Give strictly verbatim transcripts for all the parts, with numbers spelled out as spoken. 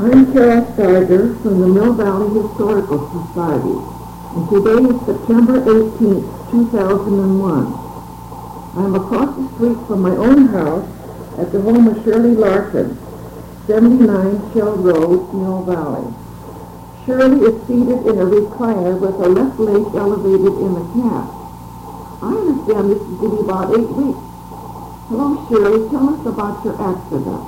I'm Carol Starger from the Mill Valley Historical Society, and today is September eighteenth, two thousand one. I'm across the street from my own house at the home of Shirley Larkin, seventy-nine Shell Road, Mill Valley. Shirley is seated in a recliner with her left leg elevated in a cast. I understand this is to be about eight weeks. Hello, Shirley. Tell us about your accident.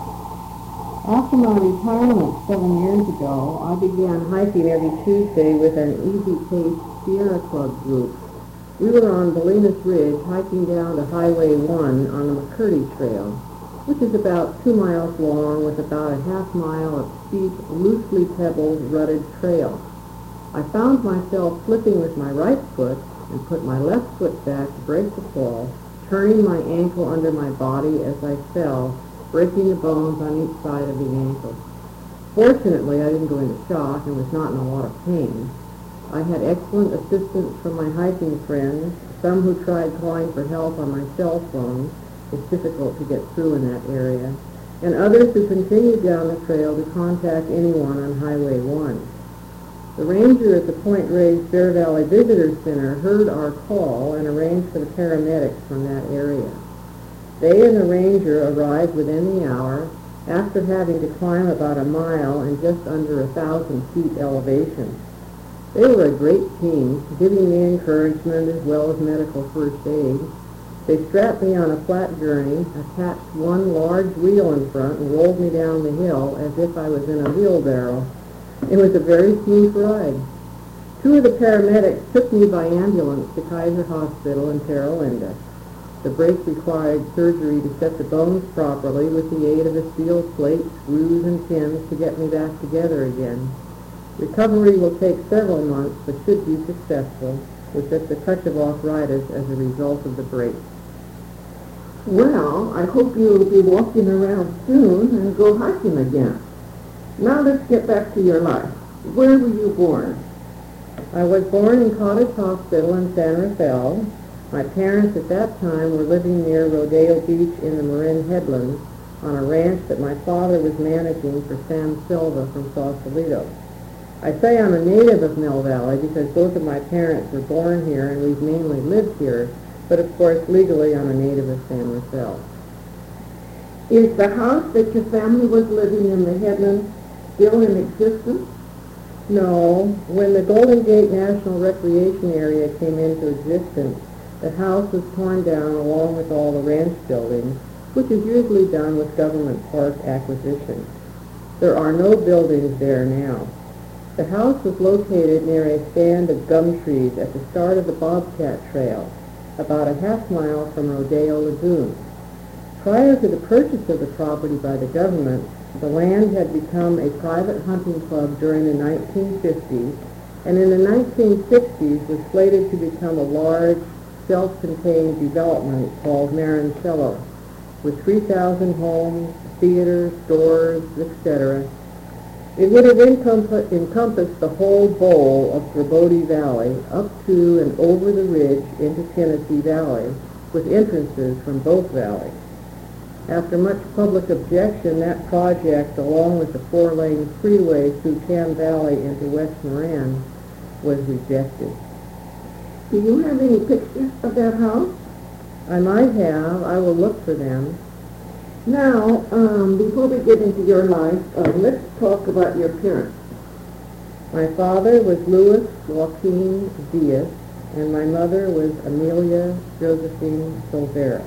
After my retirement seven years ago, I began hiking every Tuesday with an Easy Pace Sierra Club group. We were on Bolinas Ridge hiking down to Highway one on the McCurdy Trail, which is about two miles long with about a half mile of steep, loosely pebbled, rutted trail. I found myself slipping with my right foot and put my left foot back to break the fall, turning my ankle under my body as I fell, breaking the bones on each side of the ankle. Fortunately, I didn't go into shock and was not in a lot of pain. I had excellent assistance from my hiking friends, some who tried calling for help on my cell phone. It's difficult to get through in that area, and others who continued down the trail to contact anyone on Highway one. The ranger at the Point Reyes Bear Valley Visitor Center heard our call and arranged for the paramedics from that area. They and the ranger arrived within the hour after having to climb about a mile and just under a thousand feet elevation. They were a great team, giving me encouragement as well as medical first aid. They strapped me on a flat gurney, attached one large wheel in front, and rolled me down the hill as if I was in a wheelbarrow. It was a very smooth ride. Two of the paramedics took me by ambulance to Kaiser Hospital in Terra Linda. The break required surgery to set the bones properly with the aid of a steel plate, screws, and pins to get me back together again. Recovery will take several months, but should be successful, with just a touch of arthritis as a result of the break. Well, I hope you'll be walking around soon and go hiking again. Now let's get back to your life. Where were you born? I was born in Cottage Hospital in San Rafael. My parents at that time were living near Rodeo Beach in the Marin Headlands on a ranch that my father was managing for Sam Silva from Sausalito. I say I'm a native of Mill Valley because both of my parents were born here and we've mainly lived here, but of course legally I'm a native of San Rafael. Is the house that your family was living in the Headlands still in existence? No. When the Golden Gate National Recreation Area came into existence, the house was torn down along with all the ranch buildings, which is usually done with government park acquisition. There are no buildings there now. The house was located near a stand of gum trees at the start of the Bobcat Trail, about a half mile from Rodeo Lagoon. Prior to the purchase of the property by the government, the land had become a private hunting club during the nineteen fifties, and in the nineteen sixties was slated to become a large, self-contained development called Marancello, with three thousand homes, theaters, stores, et cetera. It would have encomp- encompassed the whole bowl of Grabody Valley up to and over the ridge into Tennessee Valley, with entrances from both valleys. After much public objection, that project, along with the four-lane freeway through Cam Valley into West Moran, was rejected. Do you have any pictures of that house? I might have. I will look for them. Now, um, before we get into your life, uh, let's talk about your parents. My father was Louis Joaquin Diaz, and my mother was Amelia Josephine Silvera.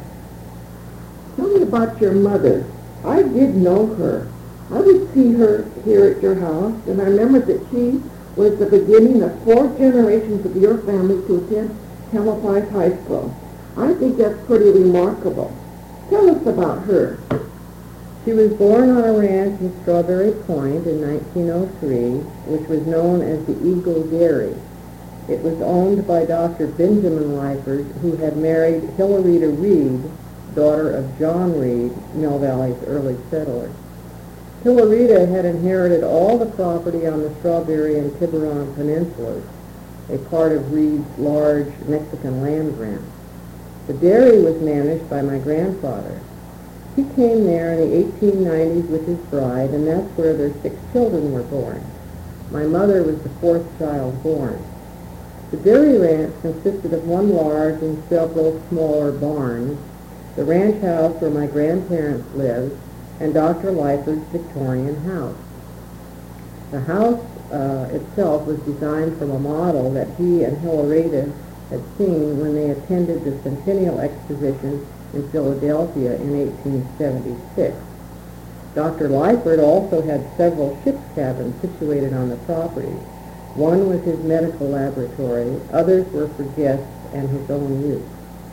Tell me about your mother. I did know her. I would see her here at your house, and I remember that she was the beginning of four generations of your family to attend Tamalpais High School. I think that's pretty remarkable. Tell us about her. She was born on a ranch in Strawberry Point in nineteen oh three, which was known as the Eagle Dairy. It was owned by Doctor Benjamin Lyford, who had married Hilarita Reed, daughter of John Reed, Mill Valley's early settler. Hilarita had inherited all the property on the Strawberry and Tiburon Peninsulas, a part of Reed's large Mexican land grant. The dairy was managed by my grandfather. He came there in the eighteen nineties with his bride, and that's where their six children were born. My mother was the fourth child born. The dairy ranch consisted of one large and several smaller barns, the ranch house where my grandparents lived, and Doctor Lyford's Victorian house. The house uh, itself was designed from a model that he and Hillerita had seen when they attended the Centennial Exposition in Philadelphia in eighteen seventy-six. Doctor Lyford also had several ship's cabins situated on the property. One was his medical laboratory, others were for guests and his own use.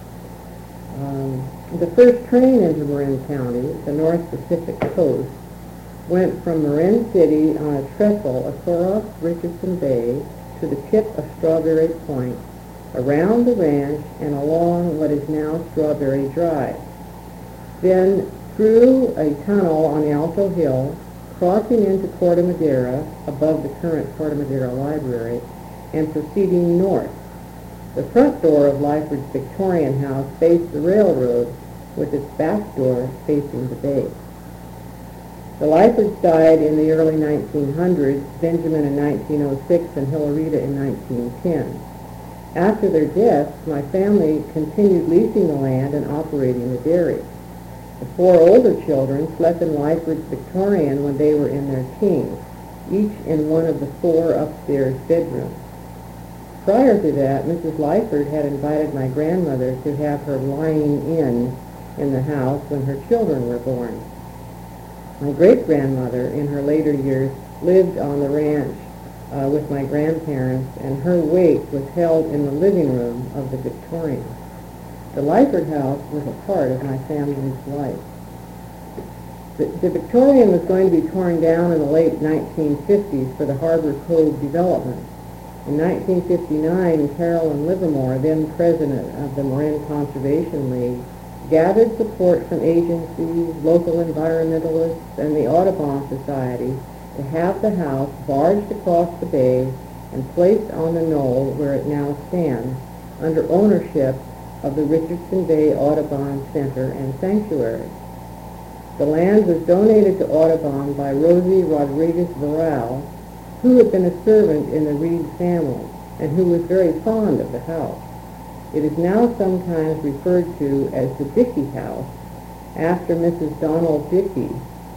Um, the first train into Marin County, the North Pacific Coast, went from Marin City on a trestle across Richardson Bay to the tip of Strawberry Point, around the ranch and along what is now Strawberry Drive. Then through a tunnel on Alto Hill, crossing into Corte Madera, above the current Corte Madera Library, and proceeding north. The front door of Lyford's Victorian house faced the railroad, with its back door facing the bay. The Lyfords died in the early nineteen hundreds, Benjamin in nineteen oh six and Hillerita in nineteen ten. After their deaths, my family continued leasing the land and operating the dairy. The four older children slept in Lyford's Victorian when they were in their teens, each in one of the four upstairs bedrooms. Prior to that, Missus Lyford had invited my grandmother to have her lying in in the house when her children were born. My great-grandmother, in her later years, lived on the ranch uh, with my grandparents, and her wake was held in the living room of the Victorian. The Lyford house was a part of my family's life. The, the Victorian was going to be torn down in the late nineteen fifties for the Harbor Cove development. In nineteen fifty-nine, Carolyn Livermore, then president of the Marin Conservation League, gathered support from agencies, local environmentalists, and the Audubon Society to have the house barged across the bay and placed on the knoll where it now stands, under ownership of the Richardson Bay Audubon Center and Sanctuary. The land was donated to Audubon by Rosie Rodriguez Varral, who had been a servant in the Reed family and who was very fond of the house. It is now sometimes referred to as the Dickey House, after Missus Donald Dickey,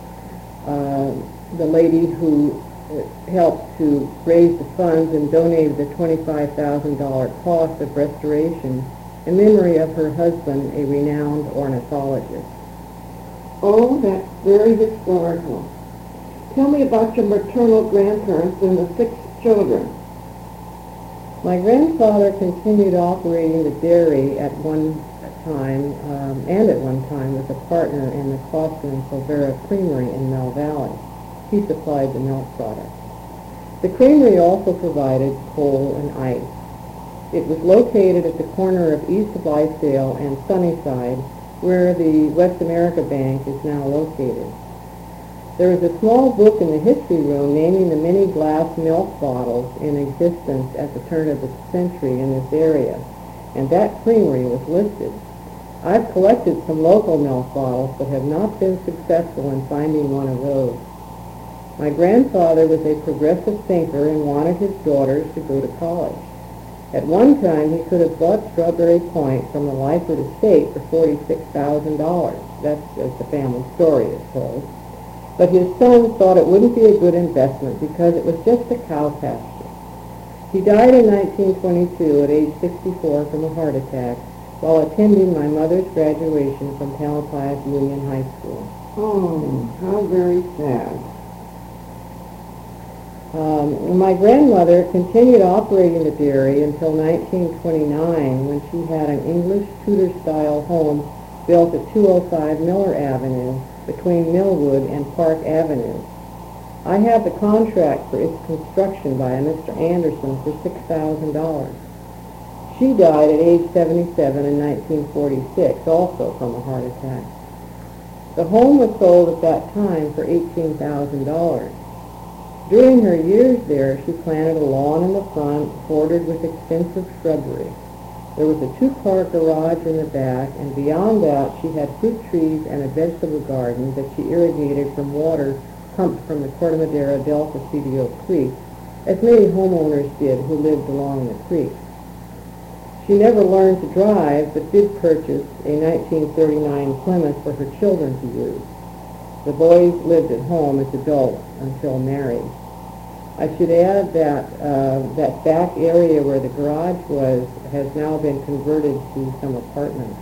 uh, the lady who helped to raise the funds and donated the twenty-five thousand dollars cost of restoration in memory of her husband, a renowned ornithologist. Oh, that's very historical. Tell me about your maternal grandparents and the six children. My grandfather continued operating the dairy at one time, um, and at one time was a partner in the Foster and Silvera Creamery in Mill Valley. He supplied the milk products. The creamery also provided coal and ice. It was located at the corner of East Blithedale and Sunnyside, where the West America Bank is now located. There is a small book in the history room naming the many glass milk bottles in existence at the turn of the century in this area, and that creamery was listed. I've collected some local milk bottles, but have not been successful in finding one of those. My grandfather was a progressive thinker and wanted his daughters to go to college. At one time, he could have bought Strawberry Point from the Lyford estate for forty-six thousand dollars. That's as the family story is told. But his son thought it wouldn't be a good investment because it was just a cow pasture. He died in nineteen twenty-two at age sixty-four from a heart attack while attending my mother's graduation from Tamalpais Union High School. Oh, how very sad. Um, my grandmother continued operating the dairy until nineteen twenty-nine, when she had an English Tudor-style home built at two oh five Miller Avenue between Millwood and Park Avenue. I have the contract for its construction by a Mister Anderson for six thousand dollars. She died at age seventy-seven in nineteen forty-six, also from a heart attack. The home was sold at that time for eighteen thousand dollars. During her years there, she planted a lawn in the front, bordered with extensive shrubbery. There was a two-car garage in the back, and beyond that she had fruit trees and a vegetable garden that she irrigated from water pumped from the Corte Madera del Presidio Creek, as many homeowners did who lived along the creek. She never learned to drive, but did purchase a nineteen thirty-nine Plymouth for her children to use. The boys lived at home as adults until married. I should add that uh, that back area where the garage was has now been converted to some apartments.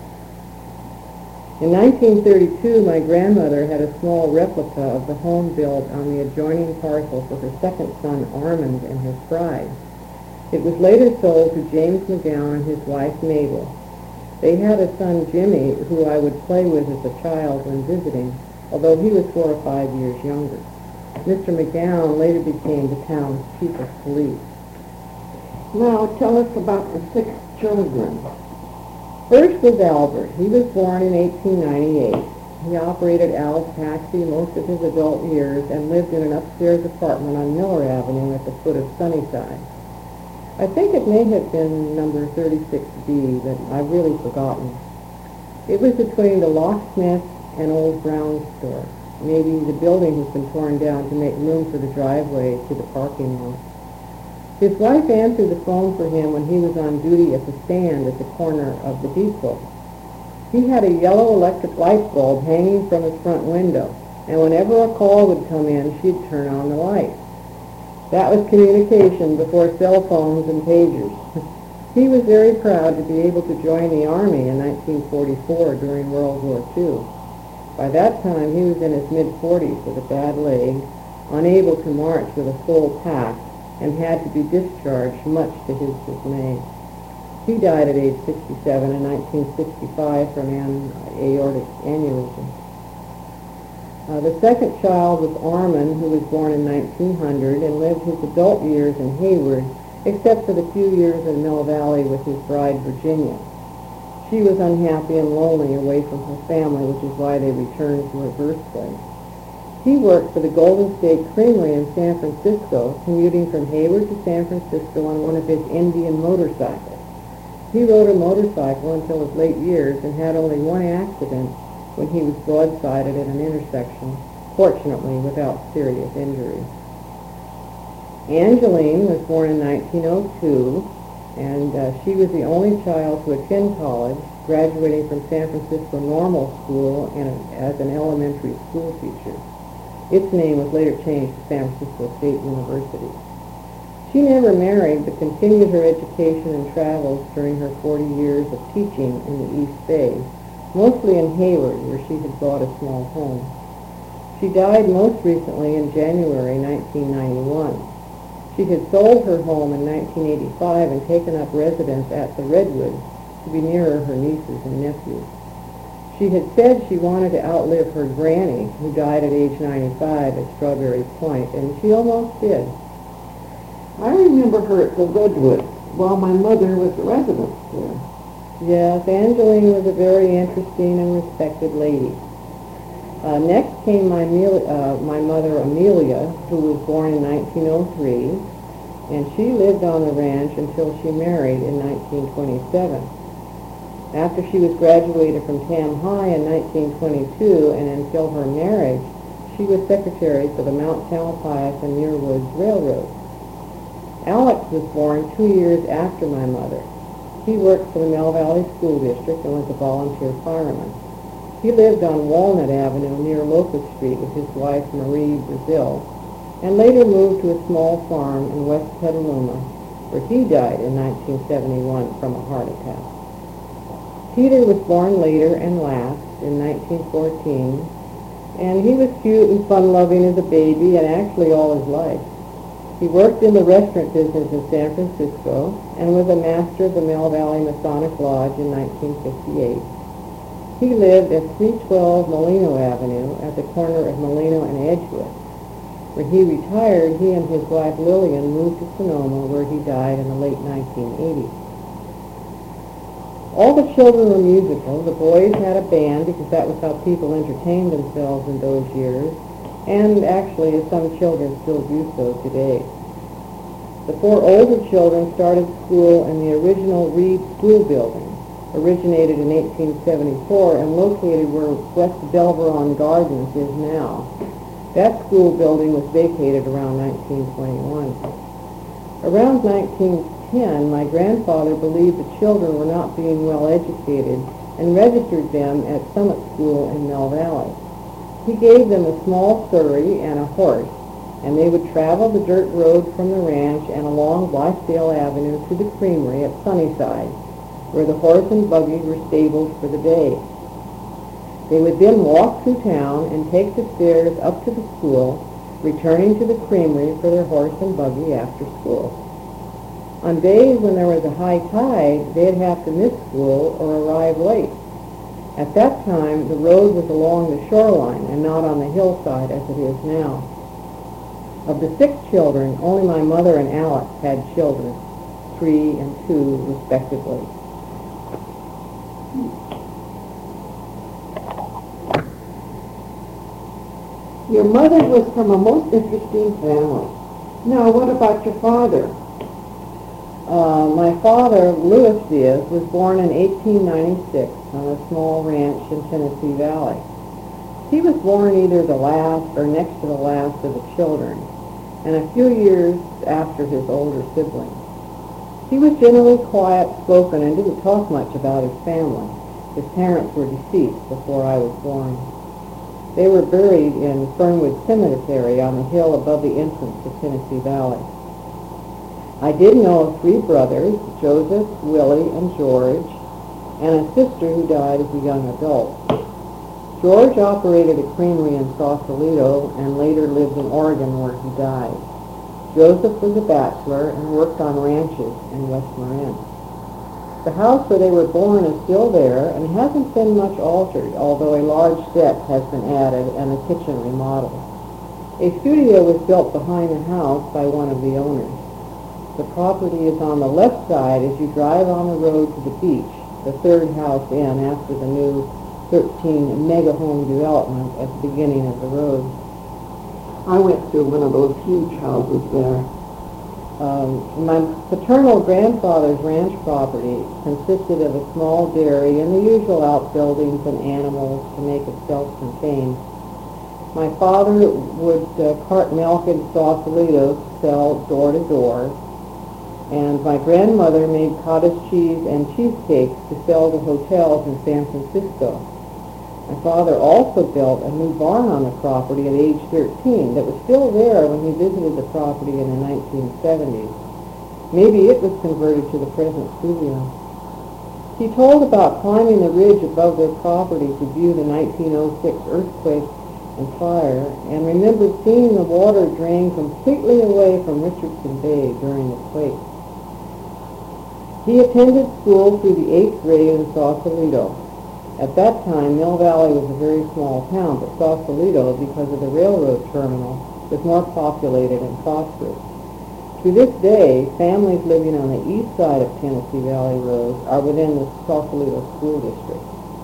In nineteen thirty-two, my grandmother had a small replica of the home built on the adjoining parcel for her second son, Armand, and his bride. It was later sold to James McGowan and his wife, Mabel. They had a son, Jimmy, who I would play with as a child when visiting, although he was four or five years younger. Mister McGowan later became the town's chief of police. Now tell us about the six children. First was Albert. He was born in eighteen ninety-eight. He operated Al's Taxi most of his adult years and lived in an upstairs apartment on Miller Avenue at the foot of Sunnyside. I think it may have been number thirty-six B, but I've really forgotten. It was between the locksmith and Old Brown store. Maybe the building has been torn down to make room for the driveway to the parking lot. His wife answered the phone for him when he was on duty at the stand at the corner of the depot. He had a yellow electric light bulb hanging from his front window, and whenever a call would come in, she'd turn on the light. That was communication before cell phones and pagers. He was very proud to be able to join the Army in nineteen forty-four during World War Two. By that time, he was in his mid-forties with a bad leg, unable to march with a full pack, and had to be discharged, much to his dismay. He died at age sixty-seven in nineteen sixty-five from an aortic aneurysm. Uh, the second child was Armand, who was born in nineteen hundred and lived his adult years in Hayward, except for the few years in Mill Valley with his bride, Virginia. She was unhappy and lonely away from her family, which is why they returned to her birthplace. He worked for the Golden State Creamery in San Francisco, commuting from Hayward to San Francisco on one of his Indian motorcycles. He rode a motorcycle until his late years and had only one accident when he was broadsided at an intersection, fortunately without serious injury. Angeline was born in nineteen oh two, and uh, she was the only child to attend college, graduating from San Francisco Normal School and as an elementary school teacher. Its name was later changed to San Francisco State University. She never married, but continued her education and travels during her forty years of teaching in the East Bay, mostly in Hayward, where she had bought a small home. She died most recently in January nineteen ninety-one. She had sold her home in nineteen eighty-five and taken up residence at the Redwoods to be nearer her nieces and nephews. She had said she wanted to outlive her granny, who died at age ninety-five at Strawberry Point, and she almost did. I remember her at the Redwoods while my mother was a resident there. Yes, Angeline was a very interesting and respected lady. Uh, next came my, uh, my mother, Amelia, who was born in nineteen oh three, and she lived on the ranch until she married in nineteen twenty-seven. After she was graduated from Tam High in nineteen twenty-two and until her marriage, she was secretary for the Mount Tamalpais and Muir Woods Railroad. Alex was born two years after my mother. He worked for the Mill Valley School District and was a volunteer fireman. He lived on Walnut Avenue near Locust Street with his wife, Marie Brazil, and later moved to a small farm in West Petaluma, where he died in nineteen seventy-one from a heart attack. Peter was born later and last in nineteen fourteen, and he was cute and fun-loving as a baby and actually all his life. He worked in the restaurant business in San Francisco and was a master of the Mill Valley Masonic Lodge in nineteen fifty-eight. He lived at three twelve Molino Avenue at the corner of Molino and Edgewood. When he retired, he and his wife Lillian moved to Sonoma, where he died in the late nineteen eighties. All the children were musical. The boys had a band because that was how people entertained themselves in those years, and actually, as some children still do so today. The four older children started school in the original Reed School Building, originated in eighteen seventy-four and located where West Belveron Gardens is now. That school building was vacated around nineteen twenty-one. Around nineteen ten, my grandfather believed the children were not being well educated and registered them at Summit School in Mill Valley. He gave them a small surrey and a horse, and they would travel the dirt road from the ranch and along Blythedale Avenue to the creamery at Sunnyside, where the horse and buggy were stabled for the day. They would then walk through town and take the stairs up to the school, returning to the creamery for their horse and buggy after school. On days when there was a high tide, they'd have to miss school or arrive late. At that time, the road was along the shoreline and not on the hillside as it is now. Of the six children, only my mother and Alex had children, three and two respectively. Your mother was from a most interesting family. Now, what about your father? Uh, my father, Louis Diaz, was born in eighteen ninety-six on a small ranch in Tennessee Valley. He was born either the last or next to the last of the children, and a few years after his older siblings. He was generally quiet-spoken and didn't talk much about his family. His parents were deceased before I was born. They were buried in Fernwood Cemetery on the hill above the entrance to Tennessee Valley. I did know of three brothers, Joseph, Willie, and George, and a sister who died as a young adult. George operated a creamery in Sausalito and later lived in Oregon where he died. Joseph was a bachelor and worked on ranches in West Marin. The house where they were born is still there and hasn't been much altered, although a large deck has been added and the kitchen remodeled. A studio was built behind the house by one of the owners. The property is on the left side as you drive on the road to the beach, the third house in after the new thirteen mega home development at the beginning of the road. I went through one of those huge houses there. Um, my paternal grandfather's ranch property consisted of a small dairy and the usual outbuildings and animals to make it self-contained. My father would uh, cart milk in Sausalito to sell door to door, and my grandmother made cottage cheese and cheesecakes to sell to hotels in San Francisco. My father also built a new barn on the property at age thirteen that was still there when he visited the property in the nineteen seventies. Maybe it was converted to the present studio. He told about climbing the ridge above their property to view the nineteen oh six earthquake and fire, and remembered seeing the water drain completely away from Richardson Bay during the quake. He attended school through the eighth grade in Sausalito. At that time, Mill Valley was a very small town, but Sausalito, because of the railroad terminal, was more populated and prosperous. To this day, families living on the east side of Tennessee Valley Road are within the Sausalito School District.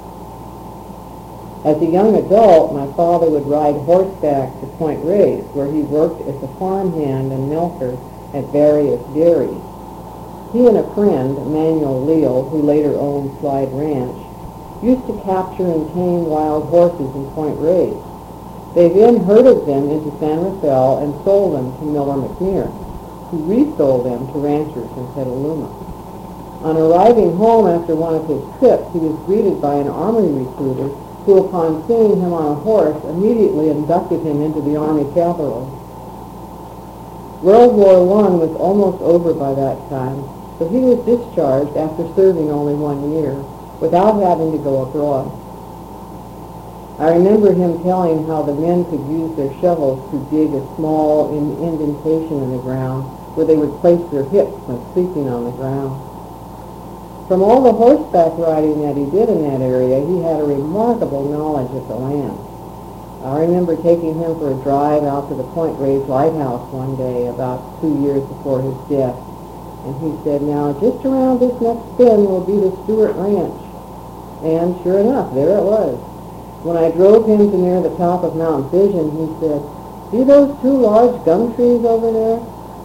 As a young adult, my father would ride horseback to Point Reyes, where he worked as a farmhand and milker at various dairies. He and a friend, Manuel Leal, who later owned Slide Ranch, used to capture and tame wild horses in Point Reyes. They then herded them into San Rafael and sold them to Miller McNear, who resold them to ranchers in Petaluma. On arriving home after one of his trips, he was greeted by an Army recruiter who, upon seeing him on a horse, immediately inducted him into the Army cavalry. World War One was almost over by that time, so he was discharged after serving only one year, without having to go abroad. I remember him telling how the men could use their shovels to dig a small in- indentation in the ground where they would place their hips when sleeping on the ground. From all the horseback riding that he did in that area, he had a remarkable knowledge of the land. I remember taking him for a drive out to the Point Reyes Lighthouse one day about two years before his death, and he said, "Now, just around this next bend will be the Stewart Ranch." And sure enough, there it was. When I drove him to near the top of Mount Vision, he said, "See those two large gum trees over there?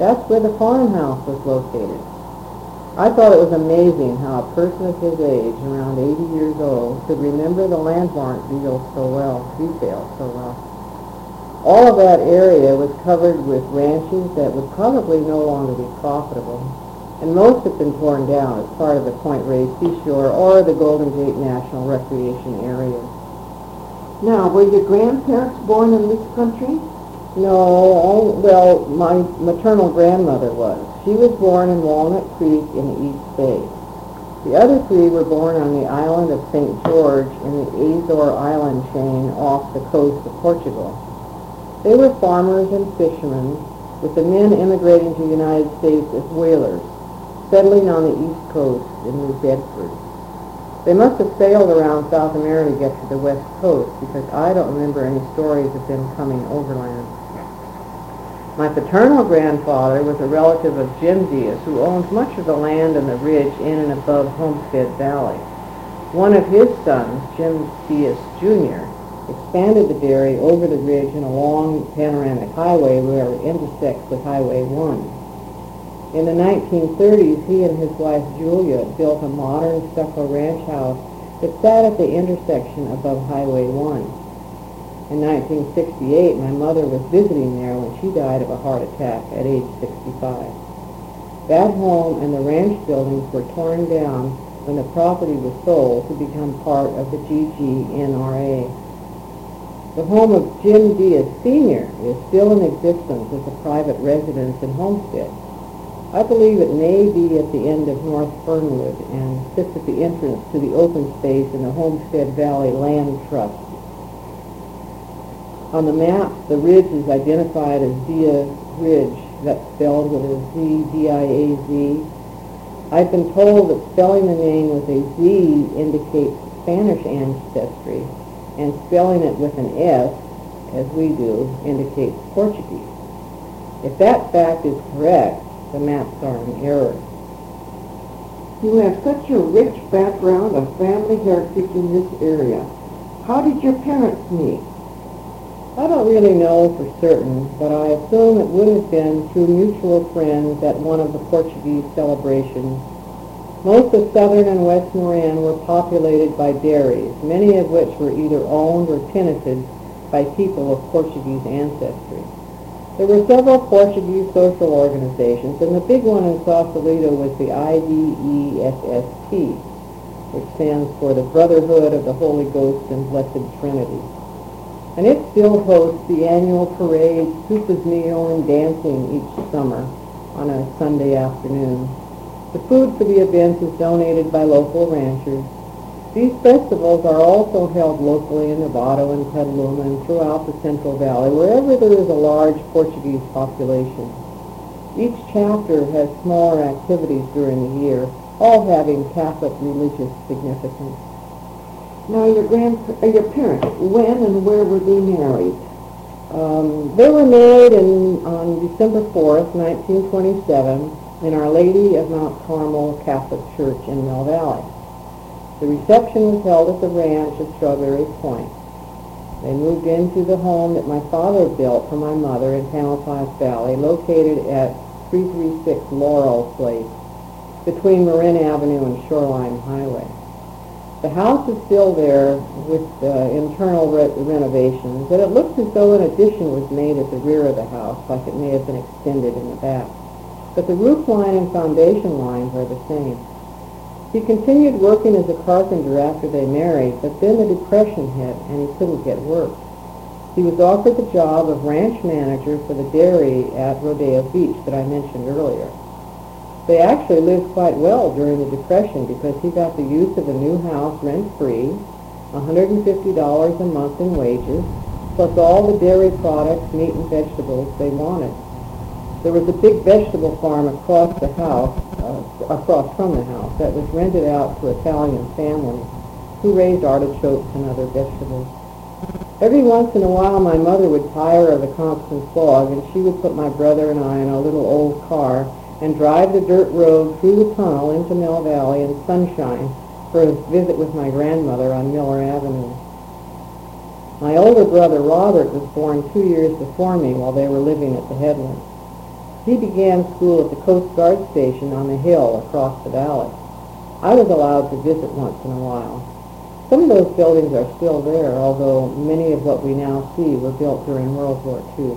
That's where the farmhouse was located. I thought it was amazing how a person of his age, around eighty years old, could remember the landmark details so well, details so well. All of that area was covered with ranches that would probably no longer be profitable, and most have been torn down as part of the Point Reyes Seashore or the Golden Gate National Recreation Area. Now, were your grandparents born in this country? No, oh, well, my maternal grandmother was. She was born in Walnut Creek in the East Bay. The other three were born on the island of Saint George in the Azore Island chain off the coast of Portugal. They were farmers and fishermen, with the men immigrating to the United States as whalers, settling on the East Coast in New Bedford. They must have sailed around South America to get to the West Coast, because I don't remember any stories of them coming overland. My paternal grandfather was a relative of Jim Diaz, who owns much of the land and the ridge in and above Homestead Valley. One of his sons, Jim Diaz Junior, expanded the dairy over the ridge in a long panoramic highway where it intersects with Highway one. In the nineteen thirties, he and his wife Julia built a modern stucco ranch house that sat at the intersection above Highway one. In nineteen sixty-eight, my mother was visiting there when she died of a heart attack at age sixty-five. That home and the ranch buildings were torn down when the property was sold to become part of the G G N R A. The home of Jim Diaz Senior is still in existence as a private residence and homestead. I believe it may be at the end of North Fernwood and sits at the entrance to the open space in the Homestead Valley Land Trust. On the map, the ridge is identified as Diaz Ridge. That's spelled with a Z, D I A Z. I've been told that spelling the name with a Z indicates Spanish ancestry, and spelling it with an S, as we do, indicates Portuguese. If that fact is correct, the maps are in error. You have such a rich background of family heritage in this area. How did your parents meet? I don't really know for certain, but I assume it would have been through mutual friends at one of the Portuguese celebrations. Most of southern and west Moran were populated by dairies, many of which were either owned or tenanted by people of Portuguese ancestry. There were several Portuguese social organizations, and the big one in Sausalito was the I D E S S T, which stands for the Brotherhood of the Holy Ghost and Blessed Trinity. And it still hosts the annual parade, soupas meal, and dancing each summer on a Sunday afternoon. The food for the events is donated by local ranchers. These festivals are also held locally in Novato and Petaluma and throughout the Central Valley, wherever there is a large Portuguese population. Each chapter has smaller activities during the year, all having Catholic religious significance. Now, your grand, uh, your parents, when and where were they married? Um, they were married in, on December fourth, nineteen twenty-seven, in Our Lady of Mount Carmel Catholic Church in Mill Valley. The reception was held at the ranch at Strawberry Point. They moved into the home that my father built for my mother in Tamalpais Valley, located at three thirty-six Laurel Place, between Marin Avenue and Shoreline Highway. The house is still there with uh, internal re- renovations, and it looks as though an addition was made at the rear of the house, like it may have been extended in the back. But the roof line and foundation lines are the same. He continued working as a carpenter after they married, but then the Depression hit and he couldn't get work. He was offered the job of ranch manager for the dairy at Rodeo Beach that I mentioned earlier. They actually lived quite well during the Depression because he got the use of a new house rent-free, one hundred fifty dollars a month in wages, plus all the dairy products, meat and vegetables they wanted. There was a big vegetable farm across the house, uh, across from the house, that was rented out to Italian families who raised artichokes and other vegetables. Every once in a while my mother would tire of the constant slog, and she would put my brother and I in a little old car and drive the dirt road through the tunnel into Mill Valley in sunshine for a visit with my grandmother on Miller Avenue. My older brother Robert was born two years before me while they were living at the Headlands. He began school at the Coast Guard station on the hill across the valley. I was allowed to visit once in a while. Some of those buildings are still there, although many of what we now see were built during World War Two.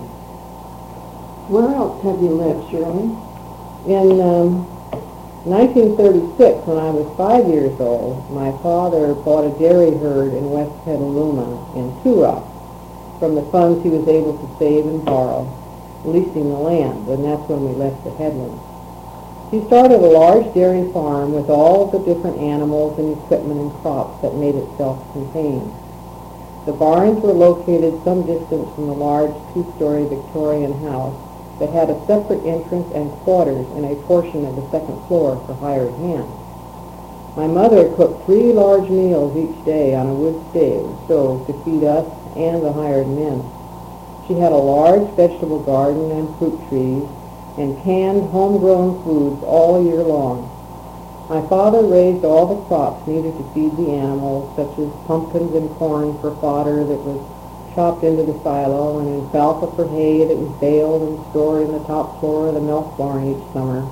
Where else have you lived, Shirley? In um, nineteen thirty-six, when I was five years old, my father bought a dairy herd in West Petaluma in Tura from the funds he was able to save and borrow, leasing the land, and that's when we left the headlands. He started a large dairy farm with all of the different animals and equipment and crops that made it self-contained. The barns were located some distance from the large two-story Victorian house that had a separate entrance and quarters in a portion of the second floor for hired hands. My mother cooked three large meals each day on a wood stove, stove to feed us and the hired men. She had a large vegetable garden and fruit trees and canned homegrown foods all year long. My father raised all the crops needed to feed the animals, such as pumpkins and corn for fodder that was chopped into the silo, and alfalfa for hay that was baled and stored in the top floor of the milk barn each summer.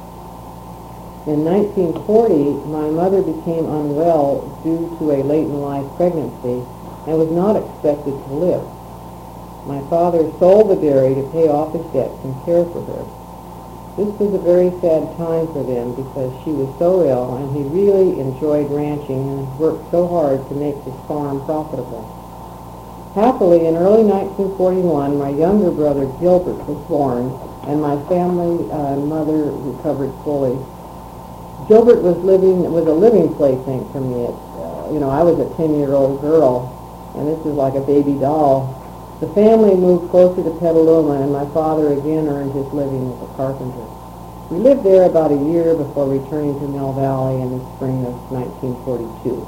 In nineteen forty, my mother became unwell due to a late-in-life pregnancy and was not expected to live. My father sold the dairy to pay off his debts and care for her. This was a very sad time for them because she was so ill and he really enjoyed ranching and worked so hard to make his farm profitable. Happily, in early nineteen forty-one, my younger brother Gilbert was born and my family uh, mother recovered fully. Gilbert was living was a living plaything for me. It, uh, you know, I was a ten-year-old girl, and this was like a baby doll. The family moved closer to Petaluma, and my father again earned his living as a carpenter. We lived there about a year before returning to Mill Valley in the spring of nineteen forty-two.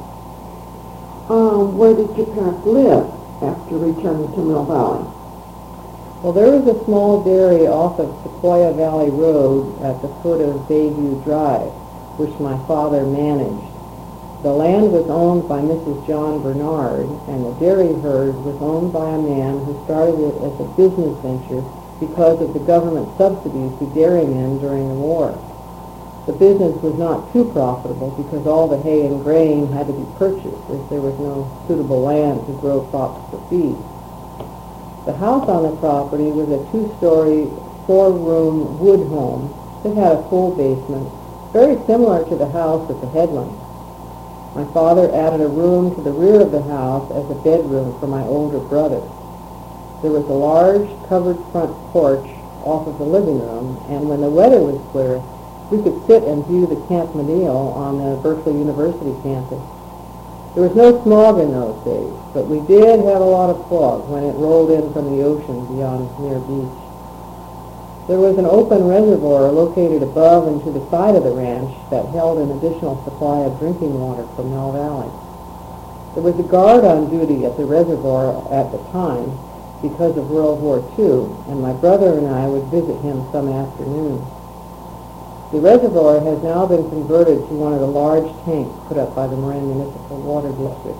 Um, where did your parents live after returning to Mill Valley? Well, there was a small dairy off of Sequoia Valley Road at the foot of Bayview Drive, which my father managed. The land was owned by Missus John Bernard, and the dairy herd was owned by a man who started it as a business venture because of the government subsidies to dairymen during the war. The business was not too profitable because all the hay and grain had to be purchased as there was no suitable land to grow crops for feed. The house on the property was a two-story, four-room wood home that had a full basement, very similar to the house at the headlands. My father added a room to the rear of the house as a bedroom for my older brother. There was a large covered front porch off of the living room, and when the weather was clear, we could sit and view the Camp Medill on the Berkeley University campus. There was no smog in those days, but we did have a lot of fog when it rolled in from the ocean beyond Muir Beach. There was an open reservoir located above and to the side of the ranch that held an additional supply of drinking water for Mill Valley. There was a guard on duty at the reservoir at the time because of World War Two, and my brother and I would visit him some afternoons. The reservoir has now been converted to one of the large tanks put up by the Marin Municipal Water District.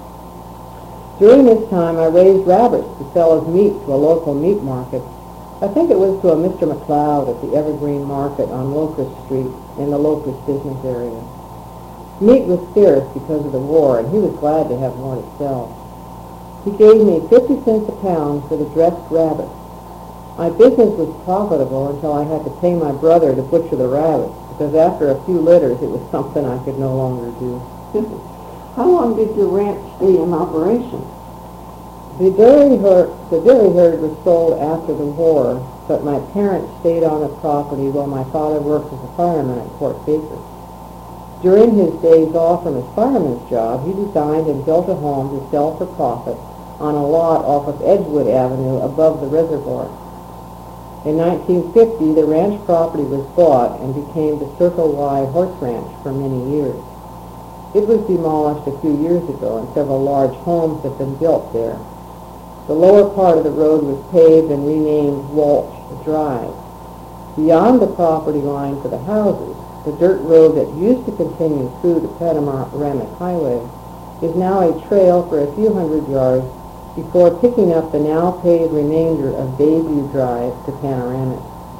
During this time, I raised rabbits to sell as meat to a local meat market. I think it was to a Mister McLeod at the Evergreen Market on Locust Street in the Locust business area. Meat was scarce because of the war, and he was glad to have more to sell. He gave me fifty cents a pound for the dressed rabbit. My business was profitable until I had to pay my brother to butcher the rabbits, because after a few litters it was something I could no longer do. How long did your ranch stay in operation? The dairy, herd, the dairy herd was sold after the war, but my parents stayed on the property while my father worked as a fireman at Fort Baker. During his days off from his fireman's job, he designed and built a home to sell for profit on a lot off of Edgewood Avenue above the reservoir. In nineteen fifty, the ranch property was bought and became the Circle Y Horse Ranch for many years. It was demolished a few years ago, and several large homes have been built there. The lower part of the road was paved and renamed Walsh Drive. Beyond the property line for the houses, the dirt road that used to continue through the Panoramic Highway is now a trail for a few hundred yards before picking up the now paved remainder of Bayview Drive to Panoramic.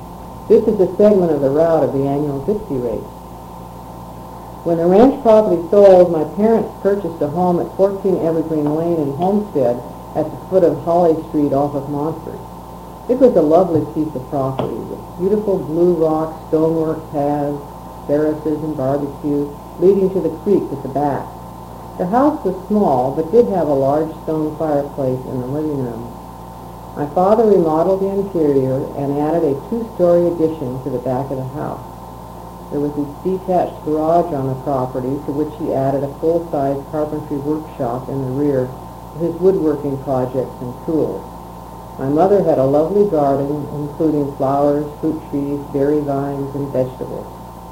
This is a segment of the route of the annual Dixie Race. When the ranch property sold, my parents purchased a home at fourteen Evergreen Lane in Homestead at the foot of Holly Street off of Montford. It was a lovely piece of property with beautiful blue rock stonework paths, terraces, and barbecue leading to the creek at the back. The house was small, but did have a large stone fireplace in the living room. My father remodeled the interior and added a two-story addition to the back of the house. There was a detached garage on the property, to which he added a full-size carpentry workshop in the rear for his woodworking projects and tools. My mother had a lovely garden, including flowers, fruit trees, berry vines, and vegetables.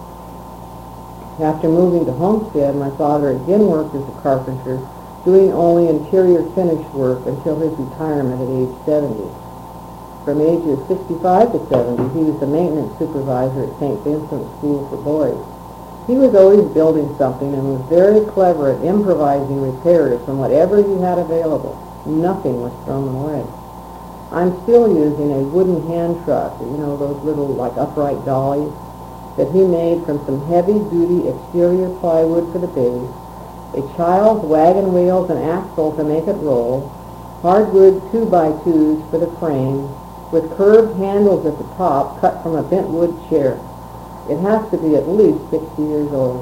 After moving to Homestead, my father again worked as a carpenter, doing only interior finish work until his retirement at age seventy. From ages sixty-five to seventy, he was the maintenance supervisor at Saint Vincent School for Boys. He was always building something and was very clever at improvising repairs from whatever he had available. Nothing was thrown away. I'm still using a wooden hand truck, you know, those little, like, upright dollies, that he made from some heavy-duty exterior plywood for the base, a child's wagon wheels and axle to make it roll, hardwood two-by-twos for the frame, with curved handles at the top cut from a bent wood chair. It has to be at least sixty years old.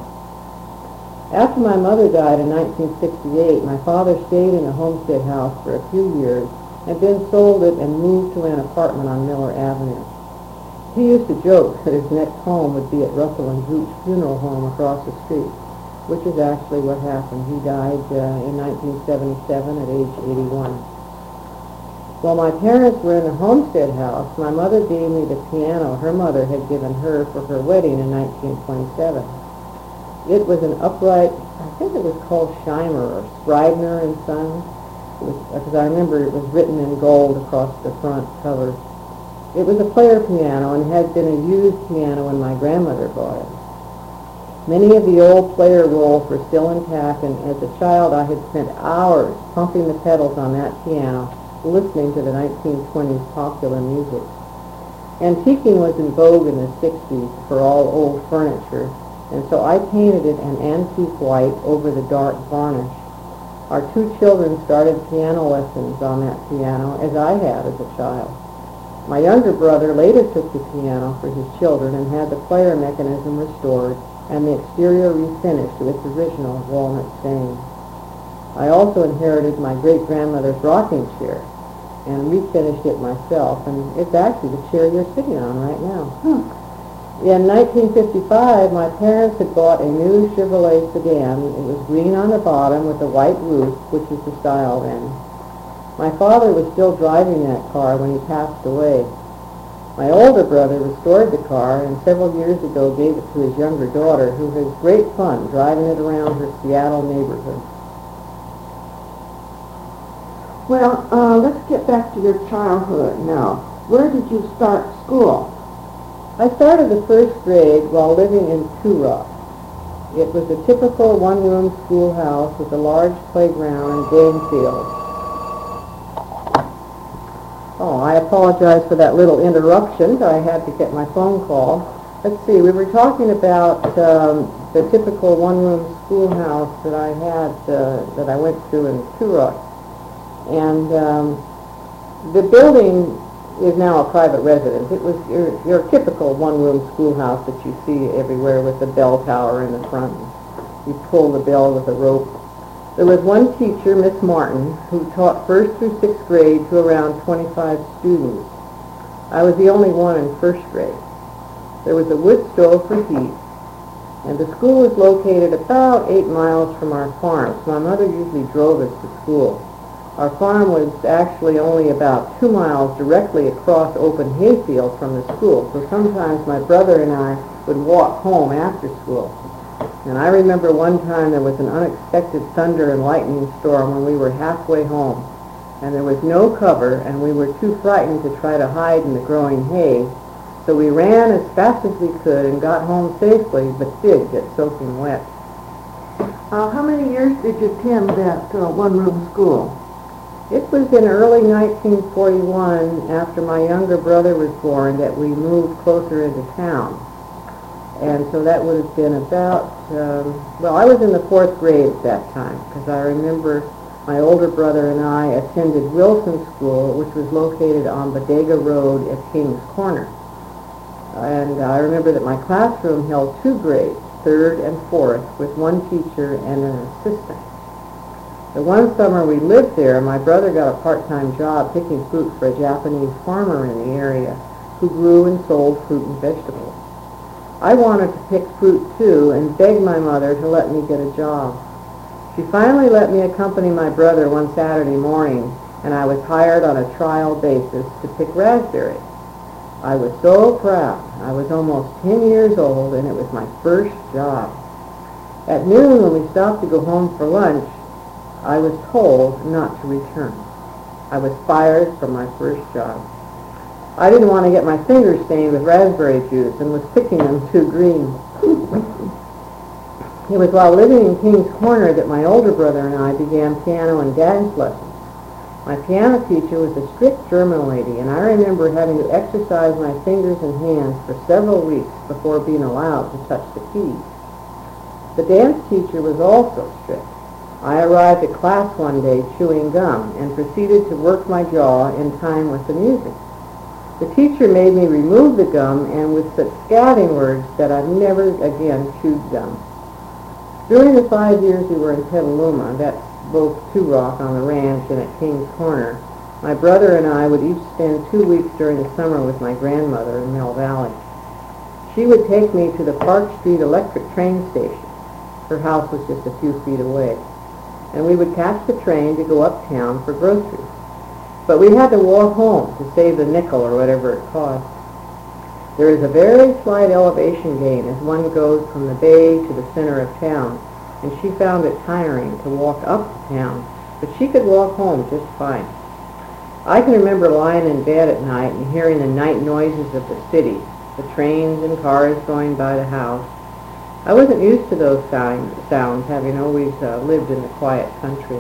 After my mother died in nineteen sixty-eight, my father stayed in the Homestead house for a few years, and then sold it and moved to an apartment on Miller Avenue. He used to joke that his next home would be at Russell and Droop's funeral home across the street, which is actually what happened. He died uh, in nineteen seventy-seven at age eighty-one. While my parents were in the Homestead house, my mother gave me the piano her mother had given her for her wedding in nineteen twenty-seven. It was an upright, I think it was called Scheimer or Scribner and Sons, because I remember it was written in gold across the front cover. It was a player piano and had been a used piano when my grandmother bought it. Many of the old player rolls were still intact, and as a child I had spent hours pumping the pedals on that piano, listening to the nineteen twenties popular music. Antiquing was in vogue in the sixties for all old furniture, and so I painted it an antique white over the dark varnish. Our two children started piano lessons on that piano, as I had as a child. My younger brother later took the piano for his children and had the player mechanism restored and the exterior refinished to its original walnut stain. I also inherited my great-grandmother's rocking chair and refinished it myself, and it's actually the chair you're sitting on right now. Hmm. In nineteen fifty-five, my parents had bought a new Chevrolet sedan. It was green on the bottom with a white roof, which was the style then. My father was still driving that car when he passed away. My older brother restored the car and several years ago gave it to his younger daughter, who has great fun driving it around her Seattle neighborhood. Well, uh, let's get back to your childhood now. Where did you start school? I started the first grade while living in Two Rock. It was a typical one-room schoolhouse with a large playground and game field. Oh, I apologize for that little interruption. I had to get my phone call. Let's see, we were talking about um, the typical one-room schoolhouse that I had, uh, that I went to in Two Rock. And um, the building is now a private residence. It was your, your typical one-room schoolhouse that you see everywhere with the bell tower in the front. You pull the bell with a rope. There was one teacher, Miss Martin, who taught first through sixth grade to around twenty-five students. I was the only one in first grade. There was a wood stove for heat, and the school was located about eight miles from our farm, so my mother usually drove us to school. Our farm was actually only about two miles directly across open hayfield from the school, so sometimes my brother and I would walk home after school. And I remember one time there was an unexpected thunder and lightning storm when we were halfway home, and there was no cover, and we were too frightened to try to hide in the growing hay, so we ran as fast as we could and got home safely, but did get soaking wet. Uh, how many years did you attend that uh, one-room school? It was in early nineteen forty-one, after my younger brother was born, that we moved closer into town. And so that would have been about, um, well, I was in the fourth grade at that time, because I remember my older brother and I attended Wilson School, which was located on Bodega Road at Kings Corner. And I remember that my classroom held two grades, third and fourth, with one teacher and an assistant. The one summer we lived there, my brother got a part-time job picking fruit for a Japanese farmer in the area who grew and sold fruit and vegetables. I wanted to pick fruit too and begged my mother to let me get a job. She finally let me accompany my brother one Saturday morning, and I was hired on a trial basis to pick raspberries. I was so proud. I was almost ten years old, and it was my first job. At noon, when we stopped to go home for lunch, I was told not to return. I was fired from my first job. I didn't want to get my fingers stained with raspberry juice and was picking them too green. It was while living in Kings Corner that my older brother and I began piano and dance lessons. My piano teacher was a strict German lady, and I remember having to exercise my fingers and hands for several weeks before being allowed to touch the keys. The dance teacher was also strict. I arrived at class one day chewing gum and proceeded to work my jaw in time with the music. The teacher made me remove the gum, and with such scathing words that I've never again chewed gum. During the five years we were in Petaluma, that's both Two Rock on the ranch and at Kings Corner, my brother and I would each spend two weeks during the summer with my grandmother in Mill Valley. She would take me to the Park Street Electric train station. Her house was just a few feet away. And we would catch the train to go uptown for groceries. But we had to walk home to save the nickel or whatever it cost. There is a very slight elevation gain as one goes from the bay to the center of town, and she found it tiring to walk uptown, but she could walk home just fine. I can remember lying in bed at night and hearing the night noises of the city, the trains and cars going by the house. I wasn't used to those sound, sounds, having always uh, lived in the quiet country.